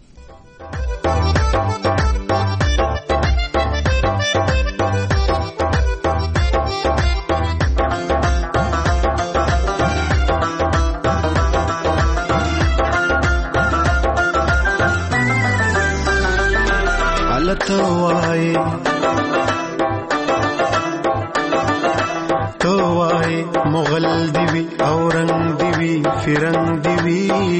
توای توای مغل دیوی او رنگ دیوی فرنگ دیوی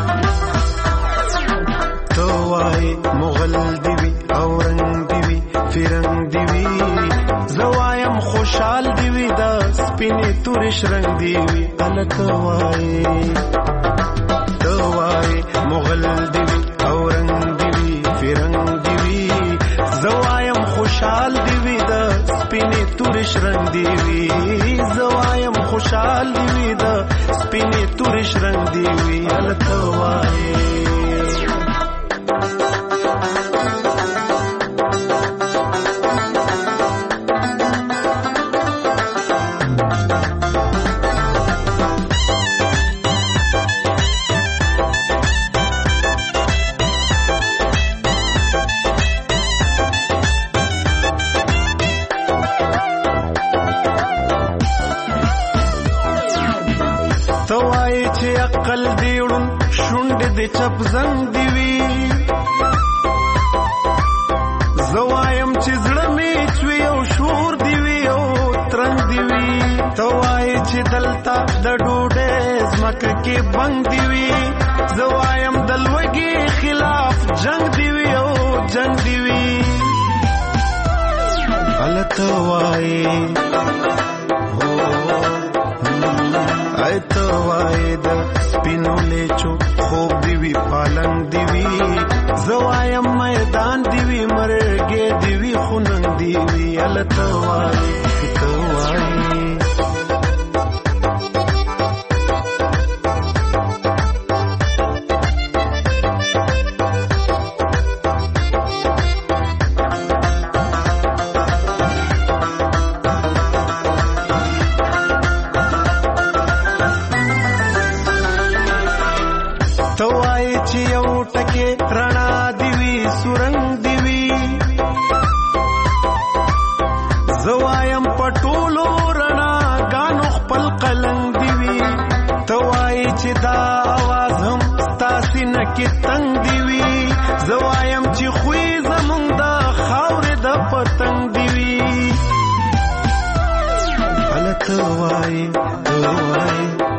توای مغل دیوی او رنگ دیوی فرنگ دیوی زوایم خوشحال دیوی دا سپینی تورش رنگ دیوی ال توای توای مغل دیوی او رنگ دیوی فرنگ زوایم خوشحال دیوی دا سپینی تورش رنگ دیوی زوایم خوشحال دیوی دا سپینی تورش رنگ دیوی التوای عقل دیوړم شونډې د چپ زنګ دیوي زوایم چې زړه مې چوي او شور دیوي او ترنګ دیوي توای چې دلته د ډوډۍ ځمکه کې بنګ دیوي زوایم د لوږې خلاف جنگ دیوي او جنگ دیوي هلته وایي ای توای د سپینو لیچو خوب دیوی پالنگ دیوی زوایم میدان دیوی مرګې دیوی خوننګ دیوی ال توای توای رڼا دیوی سورنګ دیوی زوایم پټولو رڼا غانو خپل قلنګ دیوی توای چې دا आवाज هم ستاسو سینه کې تنگ دی وی زوایم چې خوې زمونږ د خاورې د پتنګ دی وی هلته وای ته وای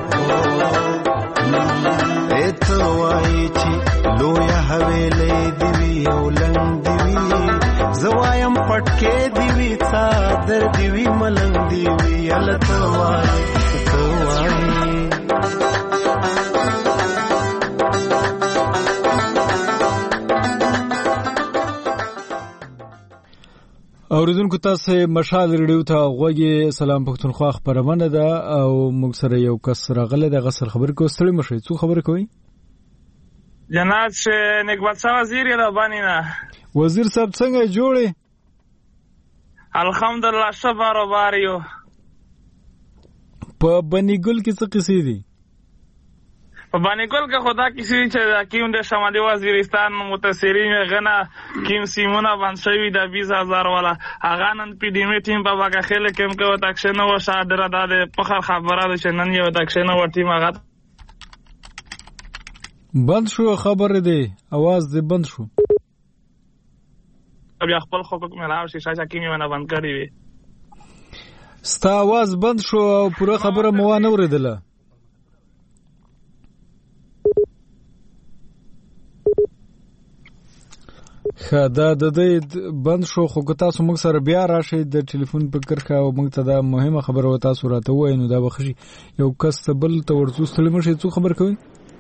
اے ته وای چې لویا حویلې دی وی او لنګ دی وی زوایم پټکې دی وی څادر دی وی ملنګ دی وی هلته وای ته وای اوریدونکو تاسو مشال ریډیو ته غوږی سلام پښتونخوا خبرونه ده او موږ سره یو کس راغله د غسر خبر کو ستړي مشي څو خبر کوي جناب شه نګبت صاحب وزیر له باندې نه وزیر صاحب څنګه جوړه الحمدلله شبار او باریو په بنی ګل کې څه قصې دي په باندې ګل کې خدا کسی چې کیم د شمالي وزیرستان متصرین غنا کیم سیمونه باندې شوی د بیس هزار والا هغه نن پی ډی می ټیم په واګه خله کم کې و تاکشنه و شادر د په خبره ده چې نن یو تاکشنه و ټیم هغه بند شو خبره دی आवाज دې بند شو بیا خپل حقوق ملاو شي شاشه کیمه ونه بند کړی وي ستا आवाज بند شو او پوره خبره مو نه اوریدله خدا د دې بند شو خو که تاسو موږ سره بیا راشئ د ټلیفون په کرخه او موږ ته دا مهمه خبره و تاسو راته وایي نو دا بخښي یو کس بل ته ورڅو ستړي مشي څو خبر کوي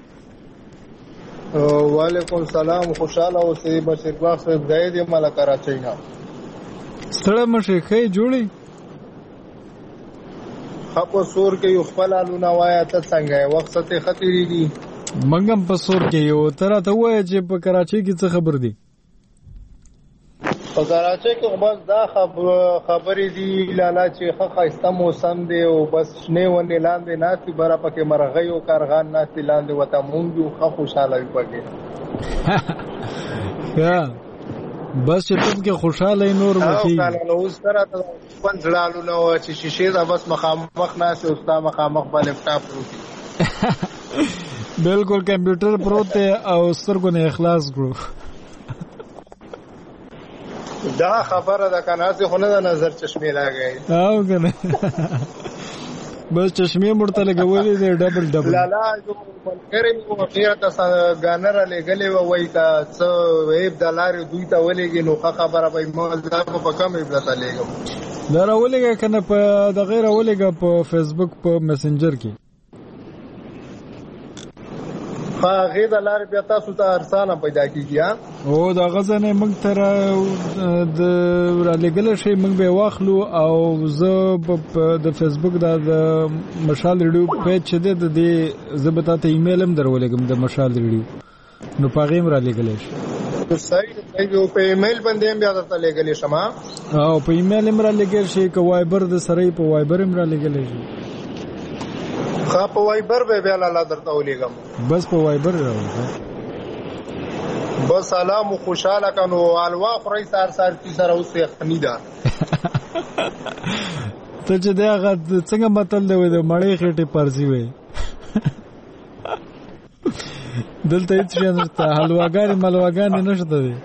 وعلیکم السلام خوشاله اوسئ بشیر باغ صاحب دای دې مال کراچۍ نه ستړي مشي خې جوړي خپل سور کې یو خپل الونه وایا ته څنګه وخت ته خطرې دي منګم په سور کې یو تر ته وایي چې په کراچۍ کې څه خبر دي په کراچۍ کې بس دا خبرې دي لاله چې ښه ښایسته موسم دی او بس شنې ونې لاندې ناستې بره پکې مرغۍ او کارغان ناستې لاندې ورته مونږ یو ښه خوشحاله وي پکې بس چې ته کې خوشحاله نور وکړي اوس سره پنځ ډالونه و چې شیشې دا بس مخامخ ناستې او ستا مخامخ په لیپټاپ پروت بالکل کمپیوټر پروت او سترګو نه اخلاص کړو دا خبره ده کنه چې خو نه د نظر چشمه لاګي او کنه بس چشمه مرته لګولې دي ډبل ډبل لا لا جو منکر مو غیر تاسو غانر لګلې و وای تا څو ویب دلار دوی ته ولېږي نو خبره به مو دا په کم عبرت لګم دا راولېږه کنه په د غیر ولېږه په فیسبوک په میسنجر کې هغه د لار بیا تاسو ته ارسانه پیدا کیږي او دا غزنه موږ تر د را لګل شي موږ به واخلو او زه د فیسبوک د مشال ریډیو پیج چده د دې زبتا ته ایمیل هم درولګم د مشال ریډیو نو پاغیم را لګل شي صحیح یو په ایمیل باندې هم بیا ته لګل شمه او په ایمیل هم را لګل شي کو وایبر د سره په وایبر هم را لګل شي خا په وایبر به بیا لاله درته ولېګم بس په وایبر راوځه بس سلام او خوشاله کنو الوا خوري سار سار کی سره اوس یخنی ده ته چې دغه څنګه متل دی د مړې خېټه پرځي وي دلته هیڅ نشته حلواګان ملواګان نشته دي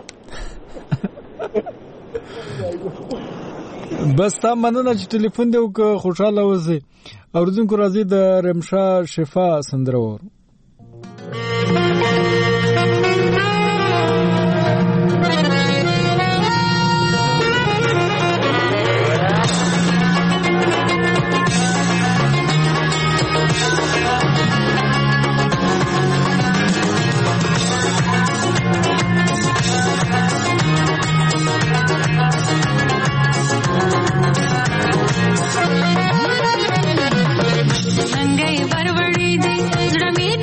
بس تا مننه چې ټلیفون دی او خوشاله اوسې اوردونکو راځي د رمشا شفا سندره ور څنګه بروړې دې زړه مې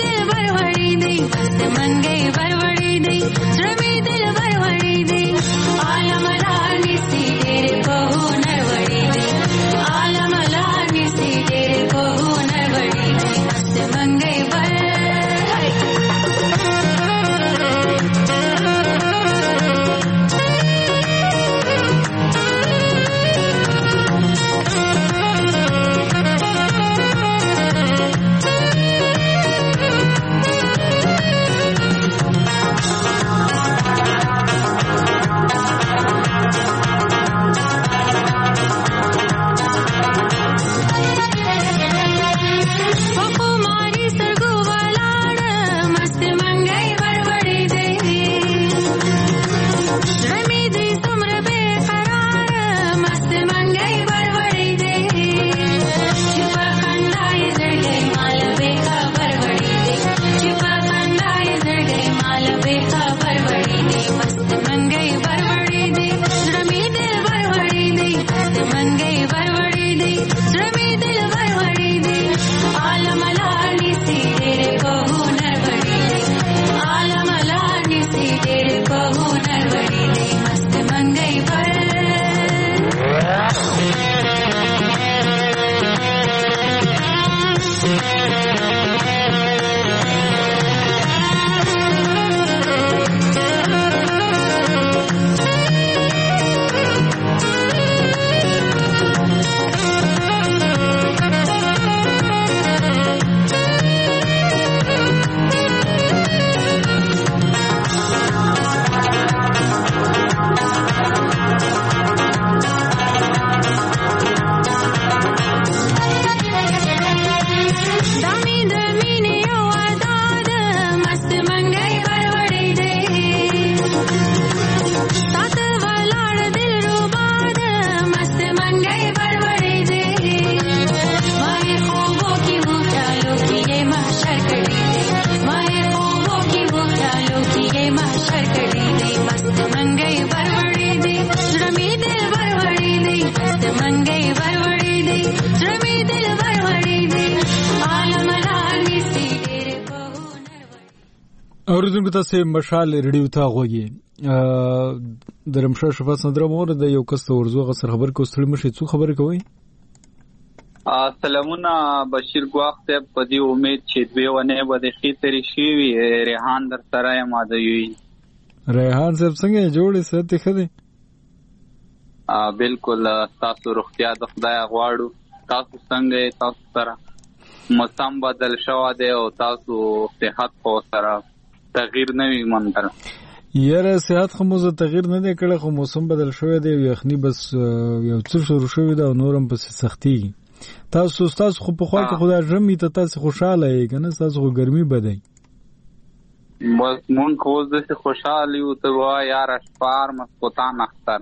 اوریدونکو تاسو مشال ریډیو ته غوږی د رمشه شفا سندره مور د یو کس ورزو غسر خبر کو ستړي مشي څو خبر کوي سلامونه بشیر ګواخ ته په دې امید چې دوی ونه به د خې تری شي ریحان در سره ما د یوي ریحان صاحب څنګه جوړې ستې خدي ا بالکل تاسو روغتیا د خدای غواړو تاسو څنګه تاسو سره موسم بدل شو دی او تاسو صحت خو سره تغییر نه وي مندر یاره صحت خو مو زه تغییر نه دی کړی خو موسم بدل شوی دی یخني بس یو څه شروع شوی دا نورم پس سختي تاسو تاسو خو په خوا کې خدای ژمی ته تاسو خوشاله یې کنه تاسو خو ګرمي بدای بس مون خو زه خوشاله یو ته وا یار اشپار مسقطان اختر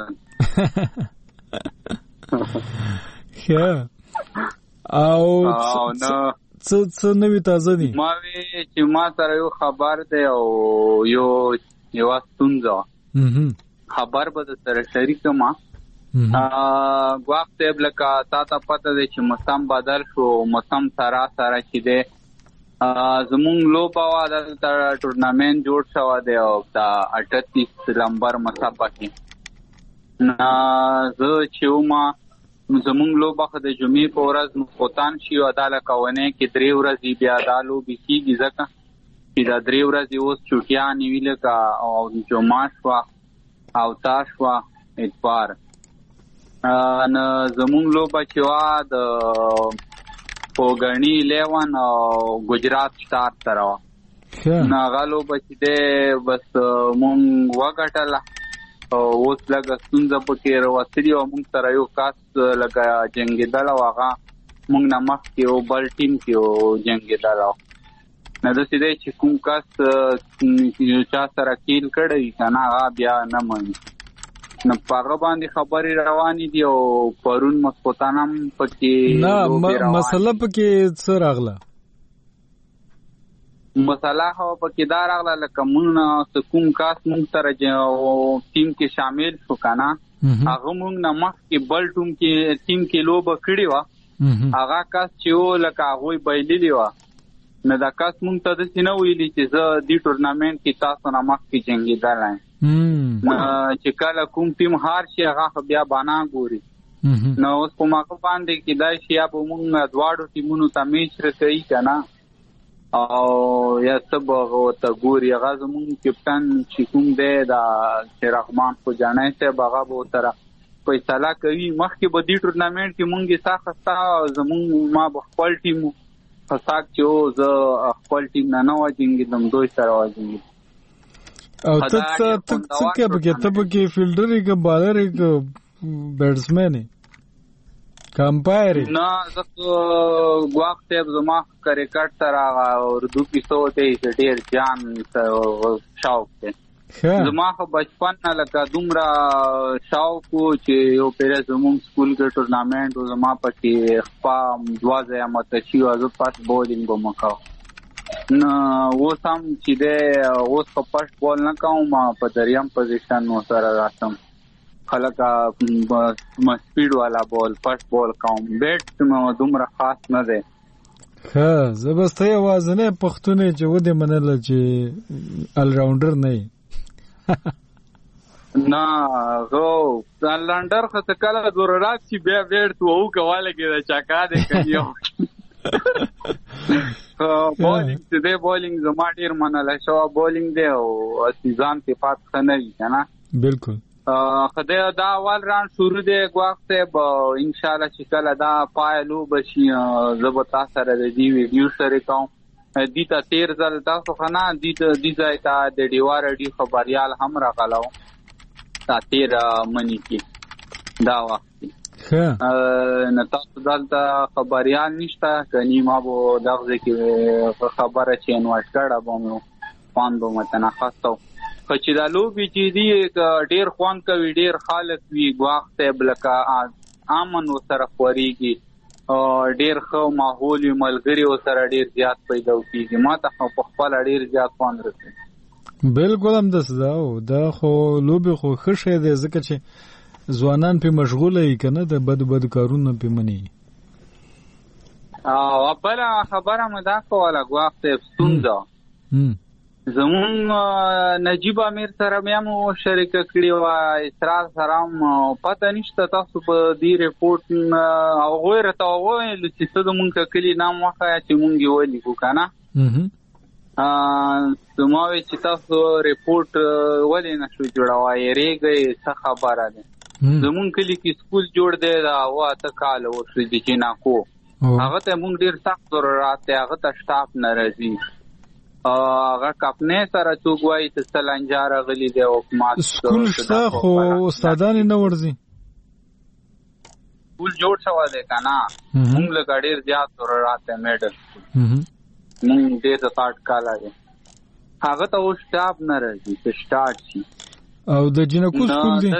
ښه او څه څه نوې تازه دي ما وی چې ما سره یو خبر دی او یو یو ستونزه خبر به سره شریک ما وخت بلکا تا ته پته دی چې موسم بدل شو موسم سره سره چې دی زمونږ لوبه وا د ټورنامنت جوړ شو دی او دا اٹھتیس نمبر مسابقه کې نا زه چې ما زمونږ لوبه د جمعې په ورځ مسقطان شي او عدالت کوونه کې درې ورځې بیا دالو بکیږي ځکه چې دا درې ورځې اوس چټیا نیول کا او جمعه شو او تاسو اتوار ان زمونږ لوبه چې وا د پوګنی الیون او ګجرات سٹار سره نا غالو بچی دې بس مونږ وګټل اوس لګه څنګه پکې وروستي او موږ سره یو کاس لګا جنگیدل او هغه موږ نه مخ کې او بل ټیم کې او جنگیدل نه د سیده چې کوم کاس چې چا سره کیل کړی کنه هغه بیا نه مانی نه پاغه باندې خبري روانې دي او پرون مسقطانم پکې نه مسله پکې څه راغله مسله هو پکې دار اغله لکه مونږ کوم کاس مونږ سره ټیم کې شامل شو کنه هغه مونږ نه مخ کې بل ټیم کې ټیم کې لوبه کړی و هغه کاس چې و لکه هغه بایللی و نه دا کاس مونږ ته د سینه ویلي چې زه دې ټورنامنت کې تاسو نه مخ کې جنگیدل یم چې کله کوم ټیم هار شي هغه بیا بانا ګوري نو اوس په ماکو باندې کې دا شي په مونږ دواړو ټیمونو ته میچ رکړي کنه او یا سب ته ګوري غاز مون کپټن چې کوم دی دا رحمان خو جانای ته بغا به تر فیصله کوي مخکې به دې ټورنامنت کې مونږه ساخستا زمون ما خپل ټیم فساک چې زه خپل ټیم نه نو واجینګم دوی سره واجینګم او ته څه څه کې به ته به فیلډر کې بالر کې بیټسمن کمپایر نه زه ګواخ ته زما کرکټ سره اردو کې سوته ډیر جان شوق ته زما خو بچپن نه لکه دومره شوق چې یو پیر زموږ سکول کې ټورنامنت او زما پکې خپا دواځه ماته شي او زه پاس بولینګ ومکاو نو اوس هم چې ده اوس په پاس بول نه کوم په دریم پوزیشن نو سره راځم خلک سپیډ والا بال پاس بول کوم بیٹ نو دومره خاص نه ده ها زبسته आवाज نه پښتون چې و دې منل چې ال راونډر نه نه غو لندر خو څه کله ضرورت چې بیا بیرته وو کواله کې دا چاکا دې کړیو بولینګ دې بولینګ زما ډیر منل شو بولینګ دی او سیزان کې پات خنه کنه بالکل خدای دا اول ران شروع دی غواخته به ان شاء الله چې کله دا پایلو بشي زبتا سره دی ویډیو سره کوم دیتا تیر ځل تاسو خنا دیتا دیځای تا د ډیوار ډی خبريال هم راغلاو تا تیر منی کی دا وخت ها نه تاسو دلته خبريال نشته کني ما بو دغه کې خبره چې انواش کړه بومو پاندو متنه خاصو چې دا لوبي چې دی ډیر خوان کوي ډیر خالص وی وخت بلکا امن وسره خوريږي ډیر خو ماحول ملګری وسره ډیر زیات پیدا کیږي ما ته په خپل ډیر زیات خوان رسي بالکل هم دسه دا خو لوبي خو خشه دي ځکه چې ځوانان په مشغوله ای کنه د بد بد کارونه په منی او بل خبره مې دا کوله غواخته ستونزه زمون نجیب امیر سره بیا مو شریک کړی و اسرار سره پته نشته تاسو په دې ریپورت او غوړه تا وایي چې څه د مونږ کلی نام واخا چې مونږ یې ولیکو کنه ا سماوي چې تاسو ریپورت ولې نشو جوړوي ریګي څه خبره ده زمون کلی کې سکول جوړ دی دا واته کال ورسې چې نه کو هغه ته مونږ ډیر سخت ضرورت دی هغه ته سټاف ناراضي هغه کپنه سره چوغوي ته سلنجار غلي دی حکومت سکول شته خو استادان نه ورځي سکول جوړ شو دی کنه مونږ له ډیر زیات ضرورت دی میډل مونږ دې ته پات کاله دی هغه ته سټاف ناراضي ته سٹارټ شي او د جنکو سکول دی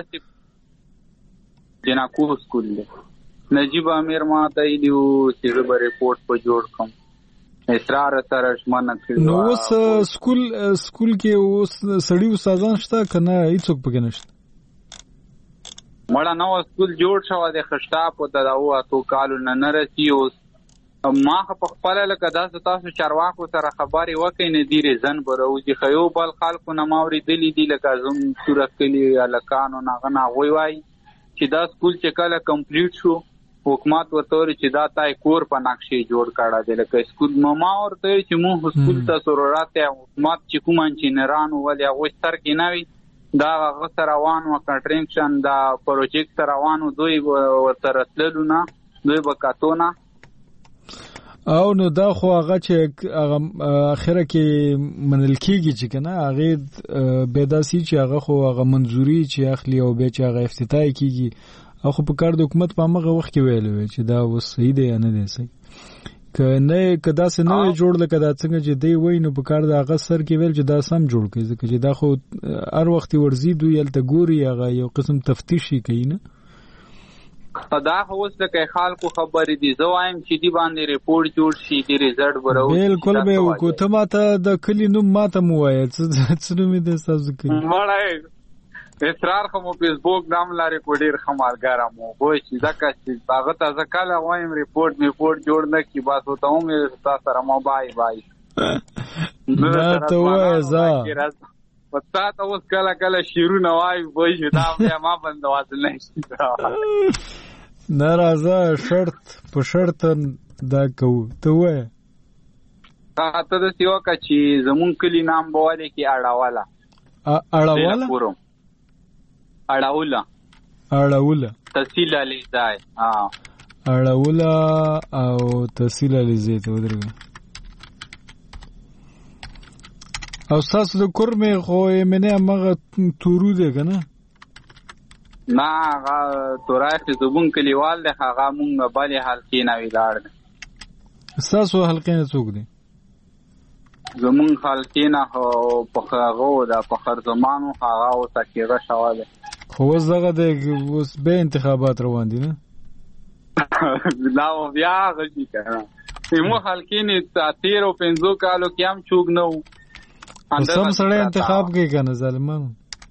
جنکو سکول دی نجیب امیر ما ته دیو چې به ریپورت په جوړ کوم اسرار سره شمنه کړو نو اوس سکول سکول کې اوس سړی استادان شته کنه هیڅوک پکې نشته مړه نو سکول جوړ شو د خشتا په داو اتو کالو نه نرسي اوس ما په خپل لکه داس تاسو چارواکو سره خبري وکړي نه دی رزن بروزي خيو بل خلکو نه ماوري دلی دی لکه زم صورت کلی الکانو ناغه نا وای وای چې دا سکول چې کله کمپلیټ شو حکومت ورته چې دا تای کور په نقشې جوړ کړه د لکه سکول ماما ورته چې مو سکول ته ضرورت دی حکومت چې کوم انجینران ولې هغه سر کې نوي دا هغه سره روان و کنټرینکشن دا پروجیکټ روانو دوی ورته تللو نه دوی وکاتونه او نو دا خو هغه چې هغه اخره کې منل کیږي چې کنه هغه بيداسي چې هغه خو هغه منځوري چې اخلي او به چې هغه افتتاح کیږي او خو په کار د حکومت په هغه وخت کې ویل چې دا وس صحیح دی یا نه دی صحیح کنه کدا څه نه جوړ لکه دا څنګه چې دی وای نو په کار د هغه سر کې ویل چې دا سم جوړ کړي ځکه چې دا خو هر وخت ورزي دوی الته ګوري هغه یو قسم تفتیشي کوي نه دا هوس د کې خلکو خبرې دي زه وایم چې دی باندې ریپورت جوړ شي دی ریزلټ ورو بالکل به وکړه ماته د کلی نوم ماته مو وایي څه نوم دې تاسو کوي مړای اسرار خو په فیسبوک نام لري کو ډیر خمالګارم وو چې ځکه چې هغه تاسو کله وایم ریپورت ریپورت جوړ نه کی بس وته هم تاسو سره مو بای بای دا ته وای زه پتا ته اوس کله کله شیرونه وای وای چې دا بیا ما بندواز نه شي ناراضه شرط په شرط دا کو ته وای ته د سیو کا چې زمون کلی نام بواله کې اړاواله اړاواله اړاوله اړاوله تحصیل علی ځای ها اړاوله او تحصیل علی ځای ته ودرګه او تاسو د کورمه خو منه مغه تورو ده کنه نه هغه تورای چې زبون کلیوال ده هغه مونږ بالي حال کې نه ویلار تاسو حلقې نه څوک دي زمون حال کې نه په هغه ده په هر زمانو هغه او تکیره شواله خو زغه د اوس به انتخابات روان دي نه لا بیا غږی کنه مو حال کې نه تیر او پنځو کالو کې هم چوک نه سم سړی انتخاب کوي کنه ظالمانو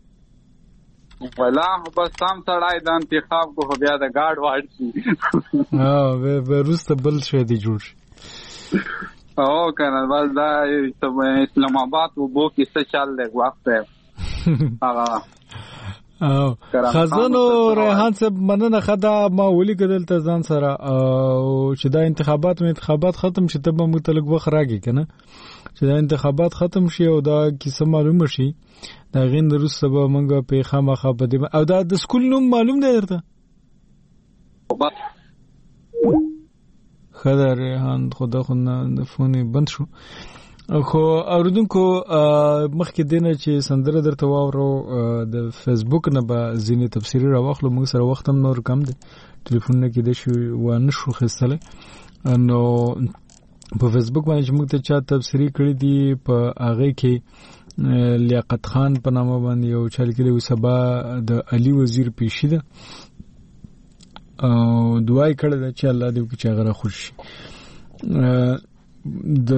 ولا بس سم سړی د انتخاب کو بیا د گاډ واړ شي ها به روسته بل شي دی جوړ شي او کنه بس دا اسلام آباد وبو کې څه چل دی وخت هغه او خزانو ریحان صاحب مننه خدا ما ولي کدل ته ځان سره او چې دا انتخابات مې انتخابات ختم شي ته به متلګ وخت راګي کنه چې دا انتخابات ختم شي او دا کیسه معلومه شي دا غین روس سبا منګه په خامخا بده او دا د سکول نوم معلوم دی درته خدای ریحان خدا خو نه فون بند شو خو اوردونکو مخکې دینه چې سندره درته واورو د فیسبوک نه به ځینې تفسیری راوخلو موږ سره وخت هم نور کم دی ټلیفون نه کې د شو و نه شو خستله نو په فیسبوک باندې موږ ته چا تفسیری کړی دی په هغه کې لیاقت خان په نامه باندې یو چل کې د سبا د علي وزیر پیشي ده او دعای کړل چې الله دې وکړي چې هغه خوش شي د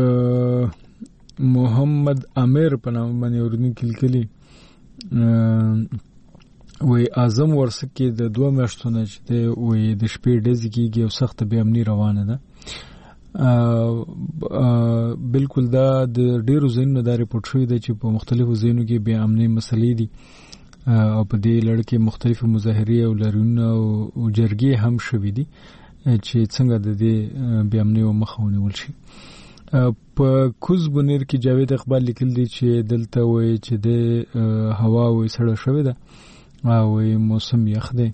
محمد امیر په نام باندې ورني کلکلی وی اعظم ورسکه د دوه میاشتو نه چې وی د شپې ډزې کېږي او سخت به امني روانه ده بالکل دا د ډیرو ځینو دا ریپورت شوی دی چې په مختلفو ځینو کې بې امنۍ مسلې دي او په دې لړ کې مختلفو مظاهرې او لاریونونه او جرګې هم شوي دي چې څنګه د دې بې امنۍ مخه ونیول شي. په کوز بنیر کې جاوید اقبال لیکل دي چې دلته وایي چې د هوا وایي سړه شوې ده او موسم یخ دی.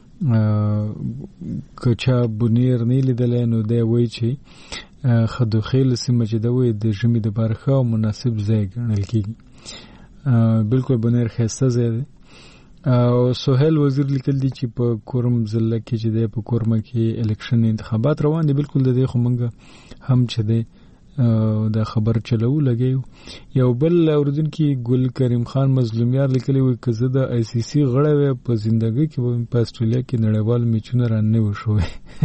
که چا بنیر نه لیدلی نو دی وایي چې خدوخیل سیمه چې ده وایي د ژمي دپاره ښه او مناسب ځای ګڼل کېږي. بالکل بنیر ښایسته ځای دی. او سهیل وزیر لیکل دي چې په کورم ضلع کې چې دی په کورمه کې الیکشن انتخابات روان دي. بالکل د دې خو موږ هم چې دی دا خبر چلو لګیو. یو بل اوریدونکي ګل کریم خان مظلومیار لیکلی وي که زه د آی سی سی غړی وی په زندګۍ کې به په استرالیا کې نړیوال میچونه را نه وشوی.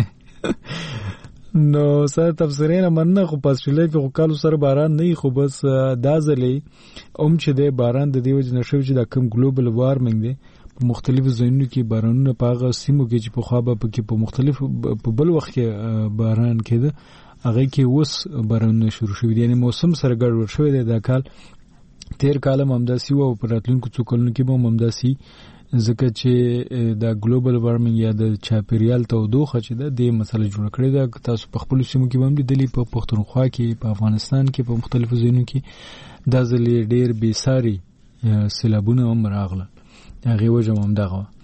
نو سره تفسیرې نه مننه خو په استرالیا کې خو کالو سره باران نه خو بس دا ځلې اوم چې دی باران د دې وجې نه شوی چې دا کم ګلوبل وارمنګ دی په مختلفو ځایونو کې بارانونه په هغه سیمو کې چې پخوا به پکې په مختلفو په بل وخت کې باران کېده هغه کې اوس بارانونه شروع شوي دي. یعنې موسم سره ګډوډ شوی دی دا کال. تیر کال هم همداسې و او په راتلونکو څو کلونو کې به هم همداسې ځکه چې دا ګلوبل وارمنګ یا د چاپیریال تودوخه چې ده دې مسله جوړه کړې ده. تاسو په خپلو سیمو کې به هم لیدلي په پښتونخوا کې په افغانستان کې په مختلفو ځایونو کې دا ځل یې ډېر بېساري سیلابونه هم راغله. د هغې وجه هم همدغه وه.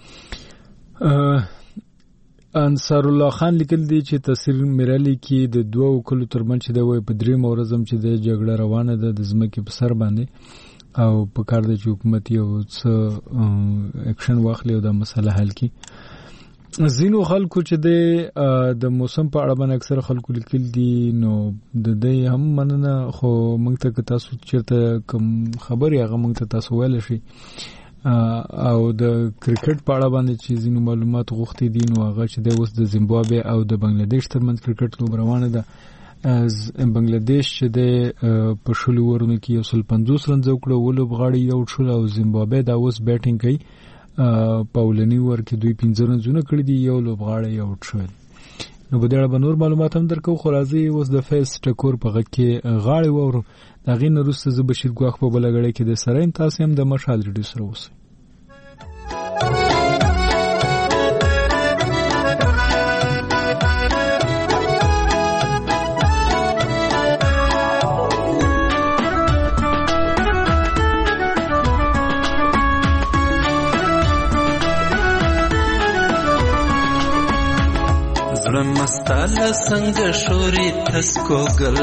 انصار الله خان لیکل دي چې تاثیر میرالی کې د دوو کلو ترمنځ چې دی وایي په درېیمه ورځ هم چې د جګړه روانه ده د ځمکې په سر باندې او په کار ده چې حکومت یو څه اکشن واخلي او دا مسله حل کړي. ځینو خلکو چې دی د موسم په اړه باندې اکثر خلکو لیکل دي نو د دې هم مننه خو موږ ته که تاسو چېرته کوم خبرې هغه موږ ته تاسو ویلی شئ او د کرکټ په اړه باندې چې ځینو معلومات غوښتي دي نو هغه چې دی اوس د زیمبابوې او د بنګلادیش ترمنځ کرکټ لوبه روانه ده. بنګلادیش چې دی په شلو اورونو کې یو سل پنځوس رنز وکړه اووه لوبغاړي یې آوټ شول او زیمبابوې دا اوس بیټینګ کوي په اولني اوور کې دوی پنځه رنزونه کړي دي یو لوبغاړی یې آوټ شوی. نو په دې اړه به نور معلومات هم درکوو خو راځئ اوس د فیض ټکور په غږ کې غاړې واورو. د هغې نه وروسته زه بشیر ګواښ په بله ګړۍ کې د سره یم. تاسې هم د مشهد ریډیو سره اوسئ. زړه مستاله څنګه شوري تسکوګل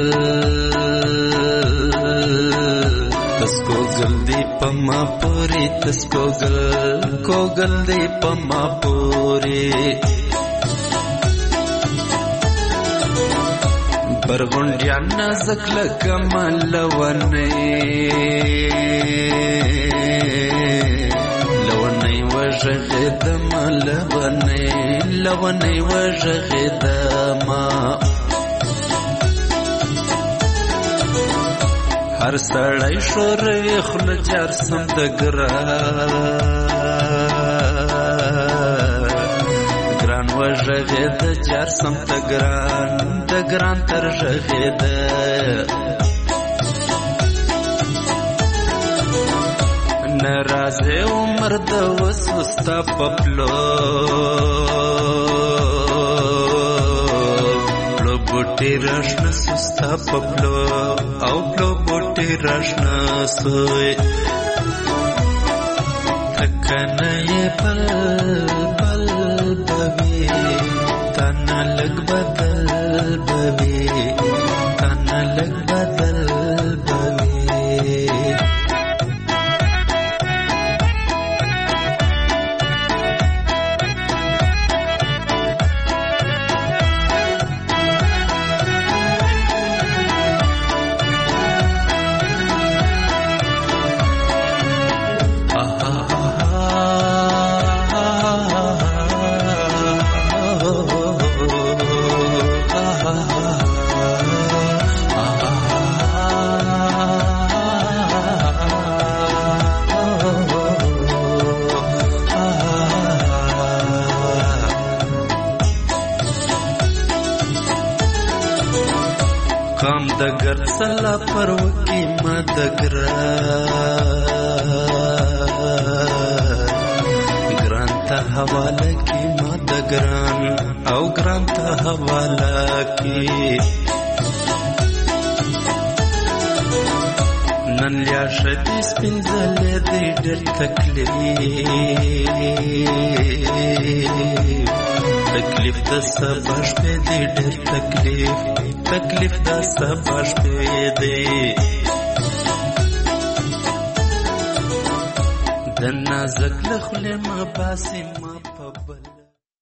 تسکوګل دی پما پوری تسکوګل کوګل دی پما پوری برغونډیا نازک لکمل ونه لونی وژغدم لونی لونی وژغدم هر سړی شورې خوله جار سم د ګران ګران وژغېده جار سم د ګران د ګران تر ژغېده نرازې عمر د وسو ستا په پلو پلو بوټي راشنه سو ستا په پلو او پلو بوټي راشنه سوی تکنه یې پل پل بوي تنه لږ بدل بوي تنه لږ بدل بوي سوداګر سلا پر وکی ما د ګران ګران ته حواله کی ما د ګران او ګران ته حواله کی نن لیا شدی سپینځلې دې ډېر تکلیف تکلیف د سبا شپې دې ډېر تکلیف تکلیف د سبا شپې دې د نازک له خولې مه باسې